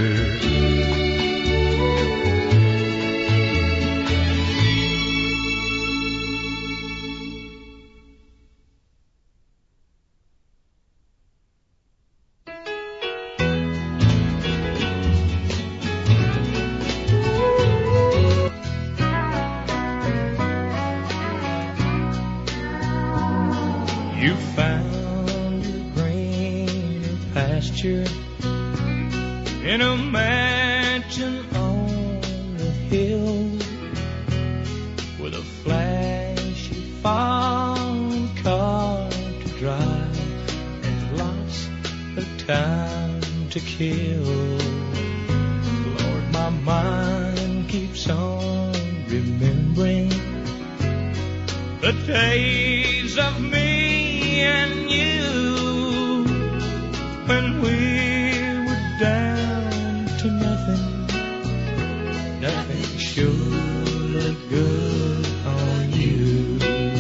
You found a greener pasture in a mansion on the hill with a flashy farm car to drive and lots of time to kill. Lord, my mind keeps on remembering the days of me and you when we were down to nothing. Nothing sure looked good on you.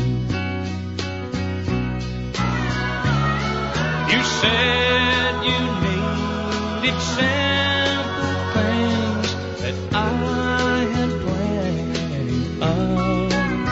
You said you needed simple things that I had plenty of.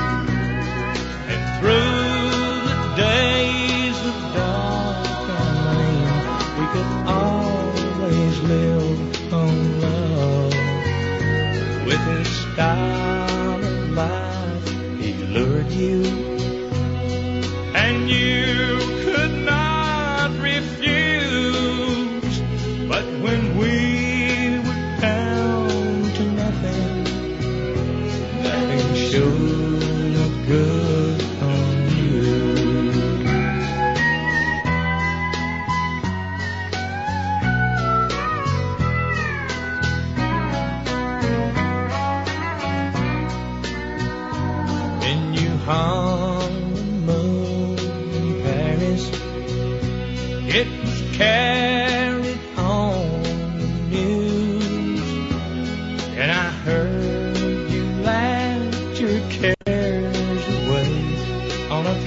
Through the days of dark and rain, we could always live on love. With his style of life, he lured you, and you could not refuse. But when we were down to nothing, nothing sure looked good. On the moon in Paris, it was carried on the news, and I heard you laughed your cares away on a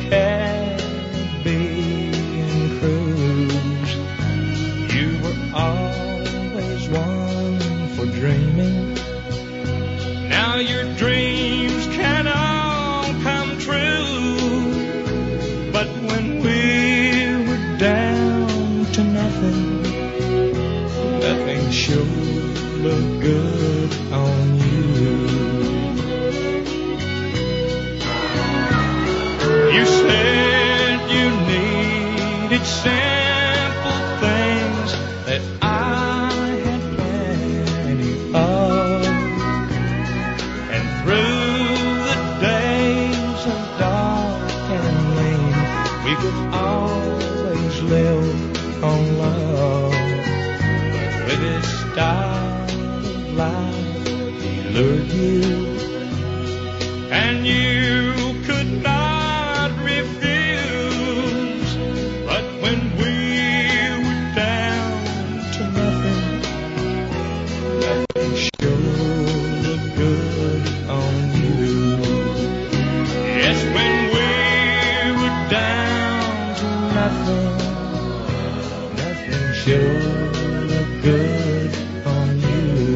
Caribbean cruise. You were always one for dreaming. Now your dreams cannot come true, but when we were down to nothing, nothing sure looked good on you. You said you needed simple things that I had plenty of, and through we could always live on love. But with his style of life, he lured you, and you could not refuse. But when we were down to nothing, nothing sure looked good on you. Yes, when we were down to nothing, nothing sure looked good on you.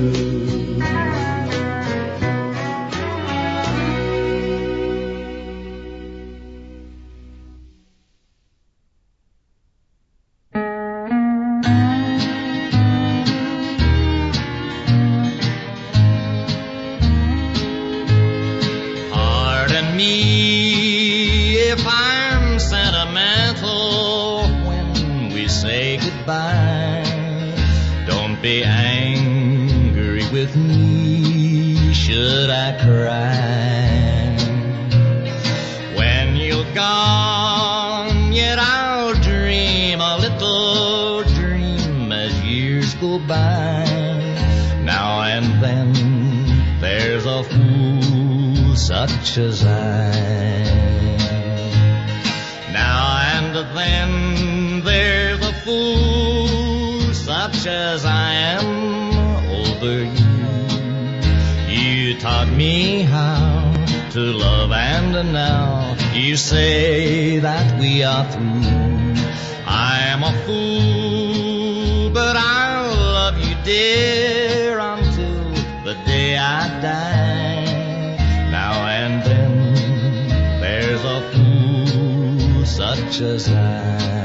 Pardon me if I'm sentimental when we say goodbye. Don't be angry with me should I cry. When you're gone, yet I'll dream a little dream as years go by. Now and then there's a fool such as I. Now and then there's a fool such as I am over you. You taught me how to love, and now you say that we are through. I am a fool, but I'll love you, dear, until the day I die. Now and then there's a fool such as I.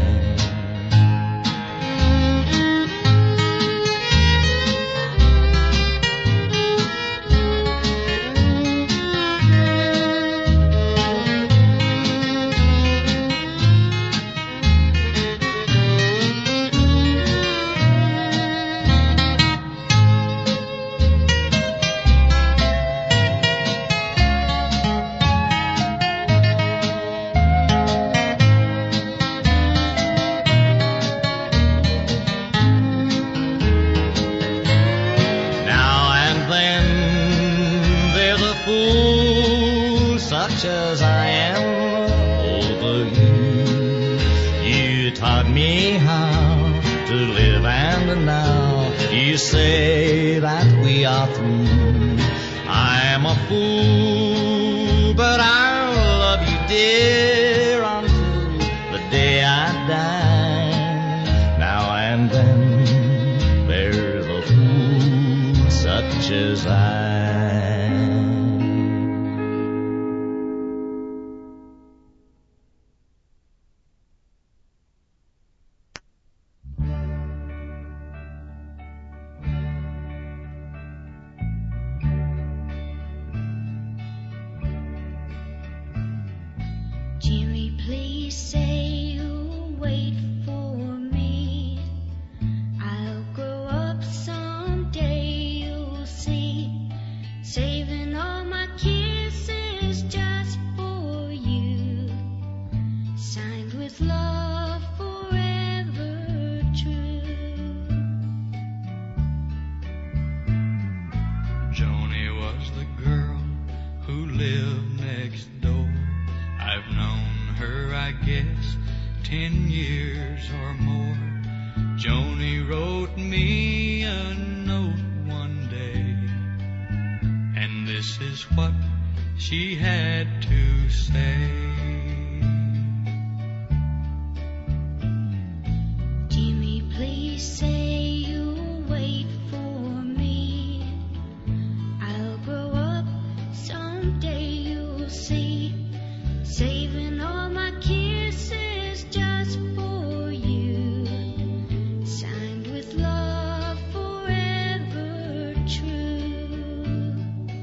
Such as I am over you. You taught me how to live, and now you say that we are through. I am a fool, but I'll love you, dear, until the day I die. Now and then there's a fool such as I. Jimmy, please say you'll wait for me. I'll grow up someday, you'll see. Saving all my kisses just for you. Signed with love forever true. Joni was the girl who lived next door. I've known her, I guess, 10 years or more. Joni wrote me a note one day, and this is what she had to say. Jimmy, please say you'll wait for me. I'll grow up someday, you'll see. Saving all my kisses just for you. Signed with love forever true.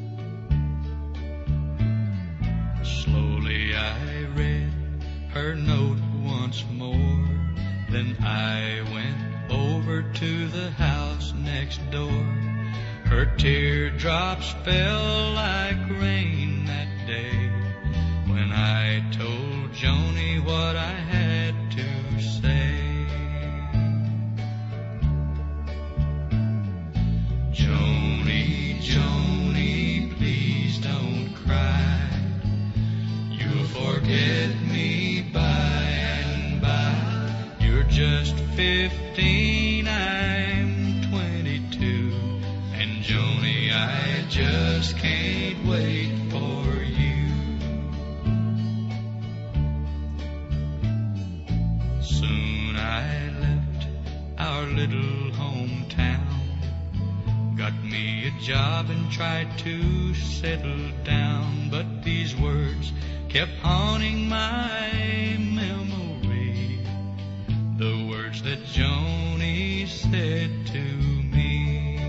Slowly I read her note once more. Then I went over to the house next door. Her teardrops fell like rain that day when I told Joni what I had to say. Joni, Joni, please don't cry. You'll forget me by and by. You're just 15, I'm 22. And Joni, I just can't wait for you. Soon I left our little hometown, got me a job and tried to settle down. But these words kept haunting my memory, the words that Joni said to me.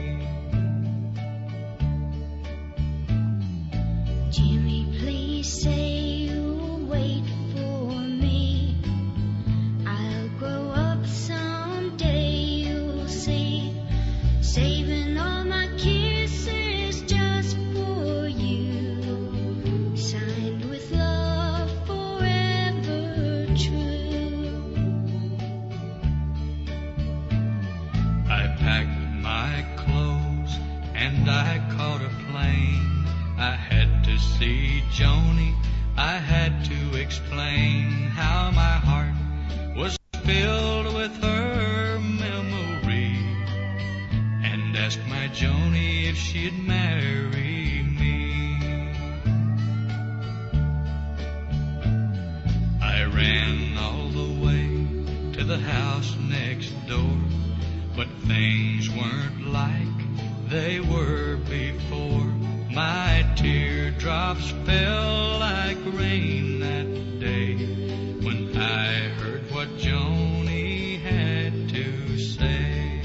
Jimmy, please say you'll wait for me. I'll grow up someday, you'll see. Saving all my kisses just for you. Signed with love forever true. I packed my clothes and I caught a plane. I had to see Joni, I had to explain how my heart was filled with her memory, and asked my Joni if she'd marry me. house next door. But things weren't like they were before. My teardrops fell like rain that day when I heard what Joni had to say.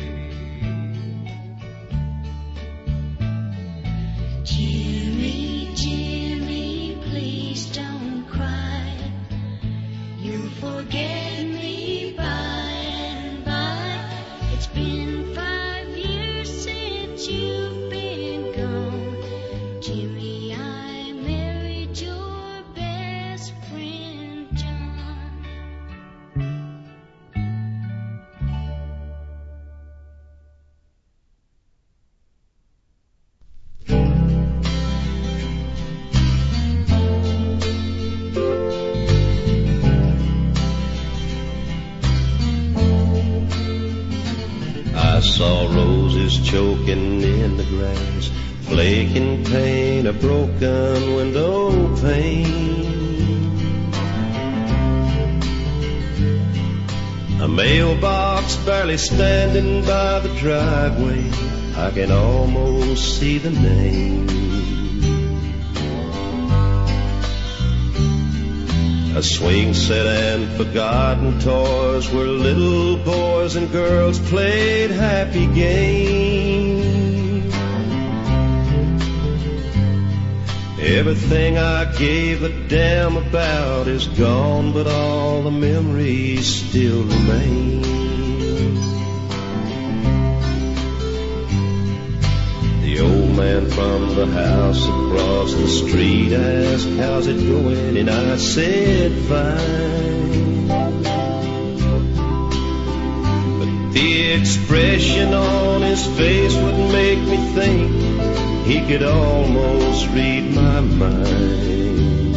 Jimmy, Jimmy, please don't cry. You'll forget me by and by. It's been 5 years since you've been gone. Jimmy, I married your best friend, John. I saw roses choking in the grass, flaking paint, a broken window pane, a mailbox barely standing by the driveway. I can almost see the name. A swing set and forgotten toys where little boys and girls played happy games. Everything I gave a damn about is gone, but all the memories still remain. The old man from the house across the street asked, "How's it going?" And I said, "Fine." But the expression on his face would make me think he could almost read my mind.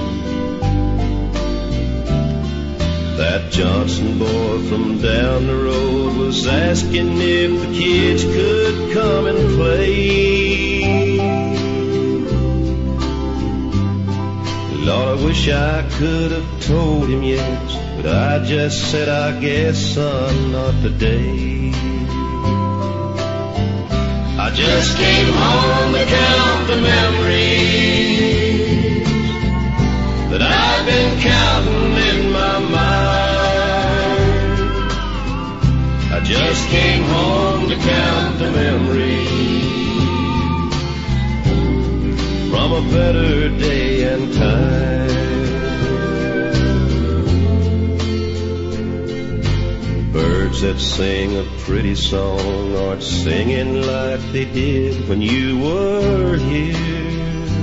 That Johnson boy from down the road was asking if the kids could come and play. Lord, I wish I could have told him yes, but I just said, "I guess, son, not today." I just came home to count the memories that I've been counting in my mind. I just came home to count the memories from a better day and time. Birds that sing a pretty song aren't singing like they did when you were here.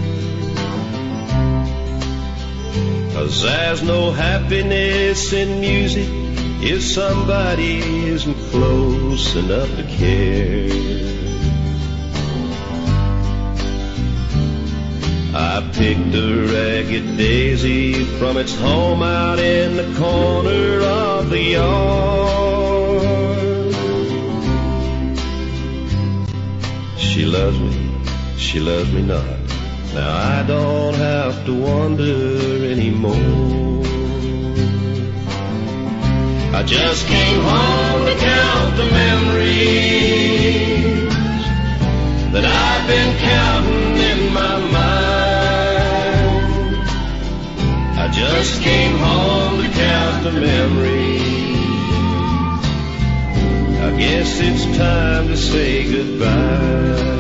'Cause there's no happiness in music if somebody isn't close enough to care. I picked a ragged daisy from its home out in the corner of the yard. She loves me not. Now I don't have to wonder anymore. I just came home to count the memories that I've been counting in my mind. I just came home to count the memories. I guess it's time to say goodbye.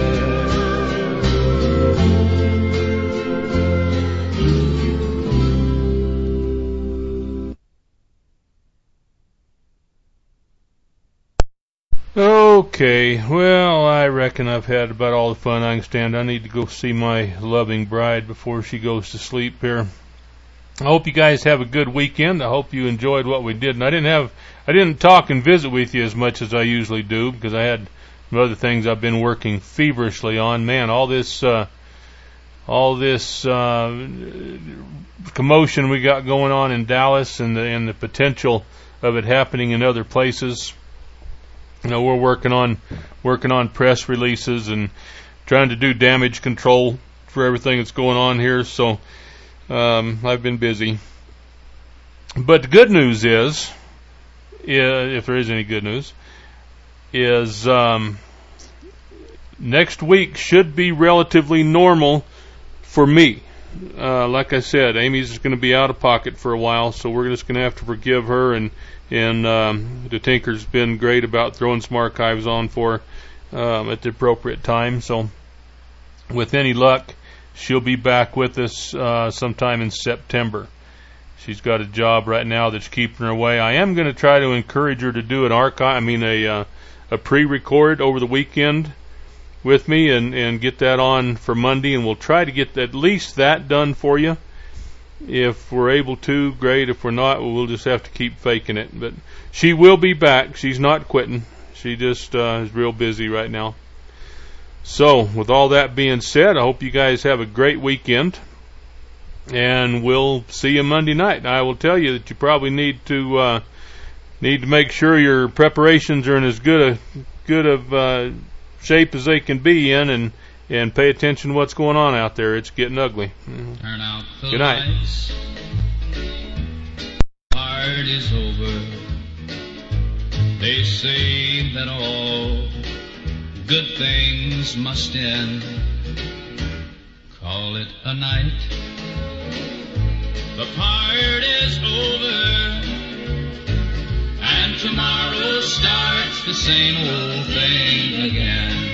Okay, well, I reckon I've had about all the fun I can stand. I need to go see my loving bride before she goes to sleep here. I hope you guys have a good weekend. I hope you enjoyed what we did. And I didn't talk and visit with you as much as I usually do because I had some other things I've been working feverishly on. Man, all this commotion we got going on in Dallas and the potential of it happening in other places. You know, we're working on press releases and trying to do damage control for everything that's going on here. So I've been busy. But the good news is if there is any good news, is next week should be relatively normal for me. Like I said, Amy's going to be out of pocket for a while, so we're just going to have to forgive her, and the Tinker's been great about throwing some archives on for at the appropriate time. So with any luck, she'll be back with us sometime in September. She's got a job right now that's keeping her away. I am going to try to encourage her to do an a pre-record over the weekend with me and get that on for Monday, and we'll try to get at least that done for you. If we're able to, great. If we're not, we'll just have to keep faking it. But she will be back. She's not quitting. She just is real busy right now. So, with all that being said, I hope you guys have a great weekend, and we'll see you Monday night. I will tell you that you probably need to make sure your preparations are in as good of shape as they can be in, and pay attention to what's going on out there. It's getting ugly. Turn out the Good night. lights. Part is over. They say that all good things must end. Call it a night. The part is over, and tomorrow starts the same old thing again.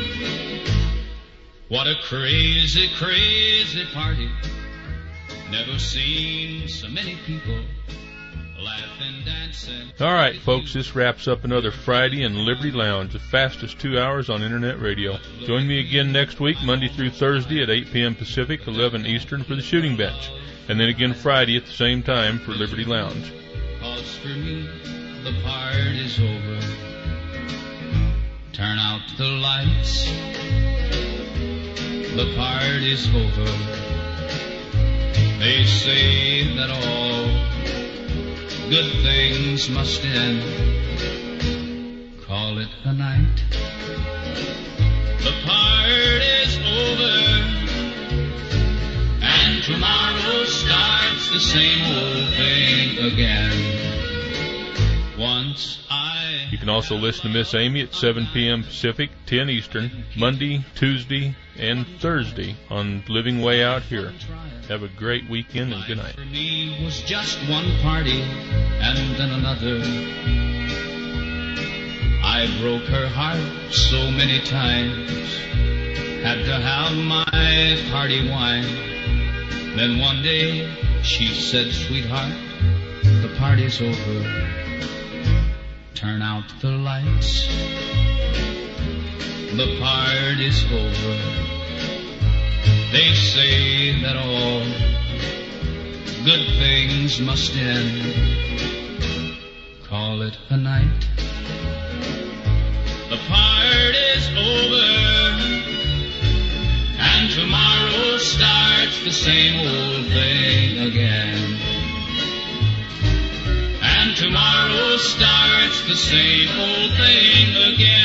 What a crazy, crazy party. Never seen so many people laughing, dancing. All right, folks, this wraps up another Friday in Liberty Lounge, the fastest 2 hours on Internet radio. Join me again next week, Monday through Thursday at 8 p.m. Pacific, 11 Eastern for the Shooting Bench, and then again Friday at the same time for Liberty Lounge. 'Cause for me, the part is over. Turn out the lights. The part is over. They say that all good things must end. Call it a night. The part is over, and tomorrow starts the same old thing again. Once You can also listen to Miss Amy at 7 p.m. Pacific, 10 Eastern, Monday, Tuesday, and Thursday on Living Way Out Here. Have a great weekend and good night. For me was just one party and then another. I broke her heart so many times, had to have my party wine. Then one day she said, "Sweetheart, the party's over. Turn out the lights. The party's over. They say that all good things must end. Call it a night. The party's over, and tomorrow starts the same old thing again. And tomorrow starts the same old thing again.